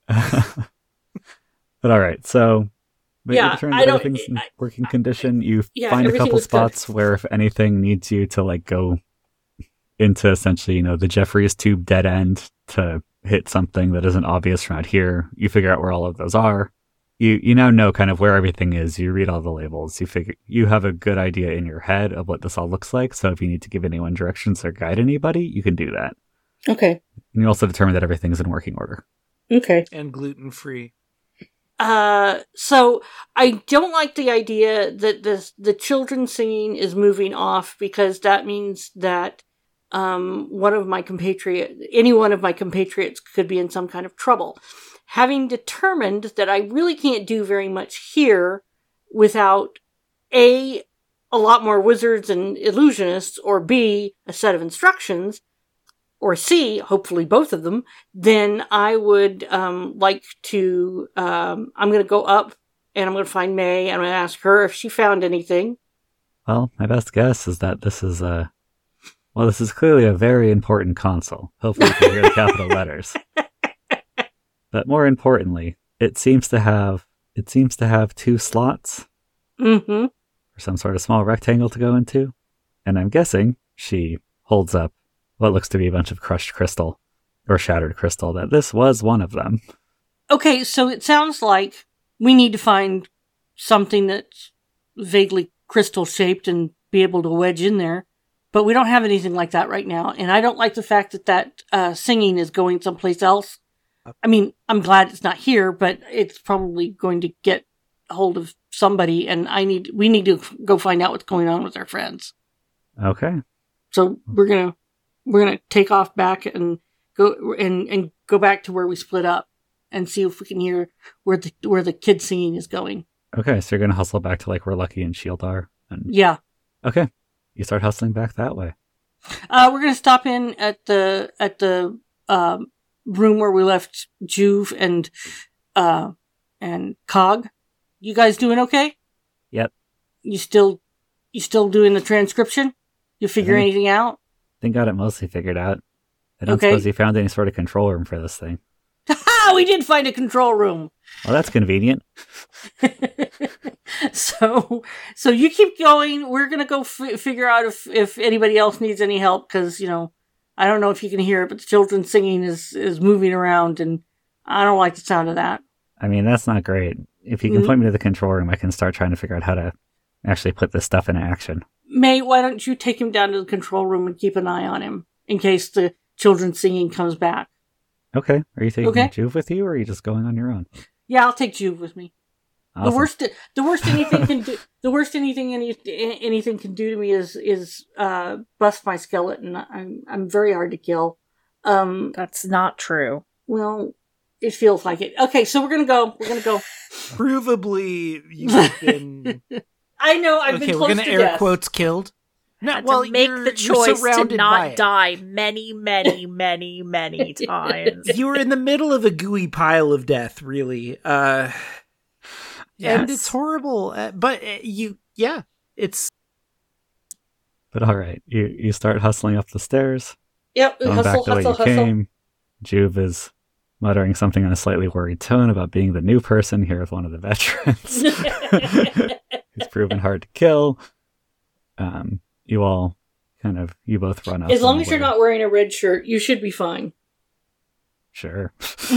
[SPEAKER 1] But all right, so but
[SPEAKER 4] Yeah,
[SPEAKER 1] it turns
[SPEAKER 4] I
[SPEAKER 1] out
[SPEAKER 4] don't-
[SPEAKER 1] everything's in
[SPEAKER 4] I-
[SPEAKER 1] working condition. You
[SPEAKER 4] yeah,
[SPEAKER 1] find a
[SPEAKER 4] everything
[SPEAKER 1] couple
[SPEAKER 4] was good.
[SPEAKER 1] spots where, if anything, needs you to like go into essentially, you know, the Jeffries tube dead end to hit something that isn't obvious from out here. You figure out where all of those are. You you now know kind of where everything is. You read all the labels. You figure you have a good idea in your head of what this all looks like. So if you need to give anyone directions or guide anybody, you can do that.
[SPEAKER 4] Okay.
[SPEAKER 1] And you also determine that everything's in working order.
[SPEAKER 4] Okay.
[SPEAKER 2] And gluten-free.
[SPEAKER 4] Uh, so I don't like the idea that the the children singing is moving off, because that means that um, one of my compatriot, any one of my compatriots could be in some kind of trouble. Having determined that I really can't do very much here without A, a lot more wizards and illusionists, or B, a set of instructions, or C, hopefully both of them, then I would um, like to, um, I'm going to go up and I'm going to find May and I'm going to ask her if she found anything.
[SPEAKER 1] Well, my best guess is that this is a, well, this is clearly a very important console. Hopefully you can hear the capital letters. But more importantly, it seems to have, it seems to have two slots
[SPEAKER 4] Mm-hmm.
[SPEAKER 1] for some sort of small rectangle to go into. And I'm guessing she holds up what looks to be a bunch of crushed crystal or shattered crystal, that this was one of them.
[SPEAKER 4] Okay, so it sounds like we need to find something that's vaguely crystal shaped and be able to wedge in there. But we don't have anything like that right now. And I don't like the fact that that uh, singing is going someplace else. I mean, I'm glad it's not here, but it's probably going to get a hold of somebody, and I need we need to go find out what's going on with our friends.
[SPEAKER 1] Okay.
[SPEAKER 4] So we're gonna we're gonna take off back and go and, and go back to where we split up and see if we can hear where the where the kid singing is going.
[SPEAKER 1] Okay, so you're going to hustle back to like where Lucky and Shield are? And
[SPEAKER 4] Yeah.
[SPEAKER 1] okay. You start hustling back that way.
[SPEAKER 4] Uh, we're gonna stop in at the at the um, room where we left Juve and uh, and Cog. You guys doing okay?
[SPEAKER 1] Yep.
[SPEAKER 4] You still you still doing the transcription? You figure
[SPEAKER 1] Mhm.
[SPEAKER 4] anything out?
[SPEAKER 1] I think got it mostly figured out. I don't
[SPEAKER 4] Okay.
[SPEAKER 1] suppose you found any sort of control room for this thing.
[SPEAKER 4] Ha! We did find a control room.
[SPEAKER 1] Well, that's convenient.
[SPEAKER 4] so so you keep going. We're gonna go f- figure out if if anybody else needs any help, because you know I don't know if you can hear it, but the children singing is is moving around, and I don't like the sound of that.
[SPEAKER 1] I mean, that's not great. If you can
[SPEAKER 4] Mhm.
[SPEAKER 1] point me to the control room, I can start trying to figure out how to actually put this stuff into action.
[SPEAKER 4] May, why don't you take him down to the control room and keep an eye on him in case the children singing comes back?
[SPEAKER 1] Okay. Are you taking
[SPEAKER 4] Okay.
[SPEAKER 1] Juve with you, or are you just going on your own?
[SPEAKER 4] Yeah, I'll take Juve with me.
[SPEAKER 1] Awesome.
[SPEAKER 4] The worst, the worst anything can do, the worst anything any, anything can do to me is is uh, bust my skeleton. I'm I'm very hard to kill. Um,
[SPEAKER 3] That's not true.
[SPEAKER 4] well, it feels like it. Okay, so we're gonna go. We're gonna go.
[SPEAKER 2] Provably, you've been.
[SPEAKER 4] I know I've
[SPEAKER 2] okay,
[SPEAKER 4] been
[SPEAKER 2] we're
[SPEAKER 4] close
[SPEAKER 2] gonna
[SPEAKER 4] to
[SPEAKER 2] air
[SPEAKER 4] death.
[SPEAKER 2] quotes killed. No,
[SPEAKER 3] Had
[SPEAKER 2] well,
[SPEAKER 3] to make
[SPEAKER 2] you're,
[SPEAKER 3] the
[SPEAKER 2] you're
[SPEAKER 3] choice to
[SPEAKER 2] surrounded by
[SPEAKER 3] not
[SPEAKER 2] it.
[SPEAKER 3] die many, many, many, many times.
[SPEAKER 2] You were in the middle of a gooey pile of death, really. Uh, And
[SPEAKER 3] Yes.
[SPEAKER 2] it's horrible, uh, but uh, you, yeah, it's
[SPEAKER 1] But all right, you you start hustling up the stairs,
[SPEAKER 4] Yep,
[SPEAKER 1] going
[SPEAKER 4] hustle,
[SPEAKER 1] back the way
[SPEAKER 4] hustle,
[SPEAKER 1] you
[SPEAKER 4] hustle.
[SPEAKER 1] came. Juve is muttering something in a slightly worried tone about being the new person here with one of the veterans. He's proven hard to kill. Um, you all kind of, you both run up.
[SPEAKER 4] As long
[SPEAKER 1] on
[SPEAKER 4] as you're
[SPEAKER 1] where-
[SPEAKER 4] not wearing a red shirt, you should be fine.
[SPEAKER 1] Sure.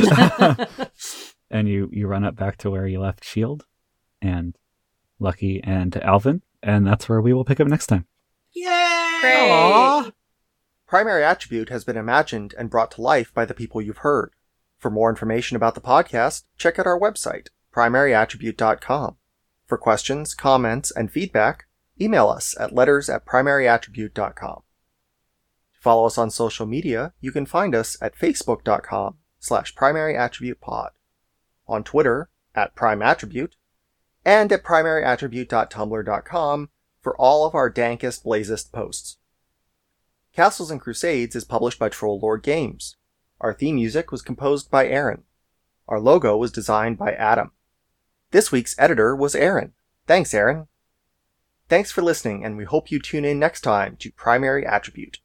[SPEAKER 1] And you, you run up back to where you left Shield and Lucky and Alvin, and that's where we will pick up next time.
[SPEAKER 2] yay!
[SPEAKER 3] Great.
[SPEAKER 2] Aw.
[SPEAKER 5] Primary Attribute has been imagined and brought to life by the people you've heard. For more information about the podcast, check out our website, primary attribute dot com. For questions, comments, and feedback, email us at letters at primary attribute dot com. To follow us on social media, you can find us at facebook dot com slash primary attribute pod, on Twitter at prime attribute, and at primary attribute dot tumblr dot com for all of our dankest, blazest posts. Castles and Crusades is published by Troll Lord Games. Our theme music was composed by Aaron. Our logo was designed by Adam. This week's editor was Aaron. Thanks, Aaron. Thanks for listening, and we hope you tune in next time to Primary Attribute.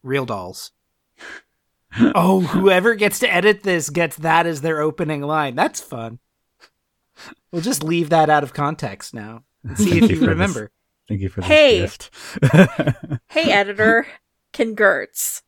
[SPEAKER 2] real dolls. Oh, whoever gets to edit this gets that as their opening line. That's fun. We'll just leave that out of context now. See
[SPEAKER 1] Thank
[SPEAKER 2] if
[SPEAKER 1] you
[SPEAKER 2] you
[SPEAKER 1] for
[SPEAKER 2] remember.
[SPEAKER 1] This, thank you for this
[SPEAKER 3] Hey.
[SPEAKER 1] gift.
[SPEAKER 3] Hey, editor. Congerts.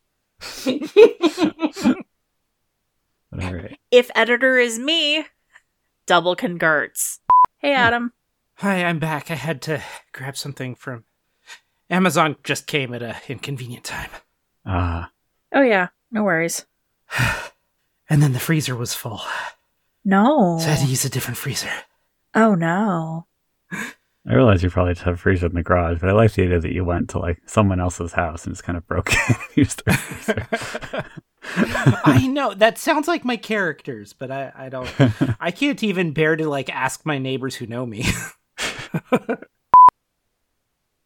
[SPEAKER 1] All right.
[SPEAKER 3] If editor is me, double congerts. Hey, Adam.
[SPEAKER 2] Hi, I'm back. I had to grab something from Amazon. Just came at an inconvenient time.
[SPEAKER 1] Ah,
[SPEAKER 3] Oh, yeah. No worries.
[SPEAKER 2] And then the freezer was full.
[SPEAKER 3] No.
[SPEAKER 2] So I had to use a different freezer.
[SPEAKER 3] Oh, no.
[SPEAKER 1] I realize you probably just have a freezer in the garage, but I like the idea that you went to like someone else's house and just kind of broke it and used their freezer.
[SPEAKER 2] I know, that sounds like my characters, but I, I don't... I can't even bear to, like, ask my neighbors who know me.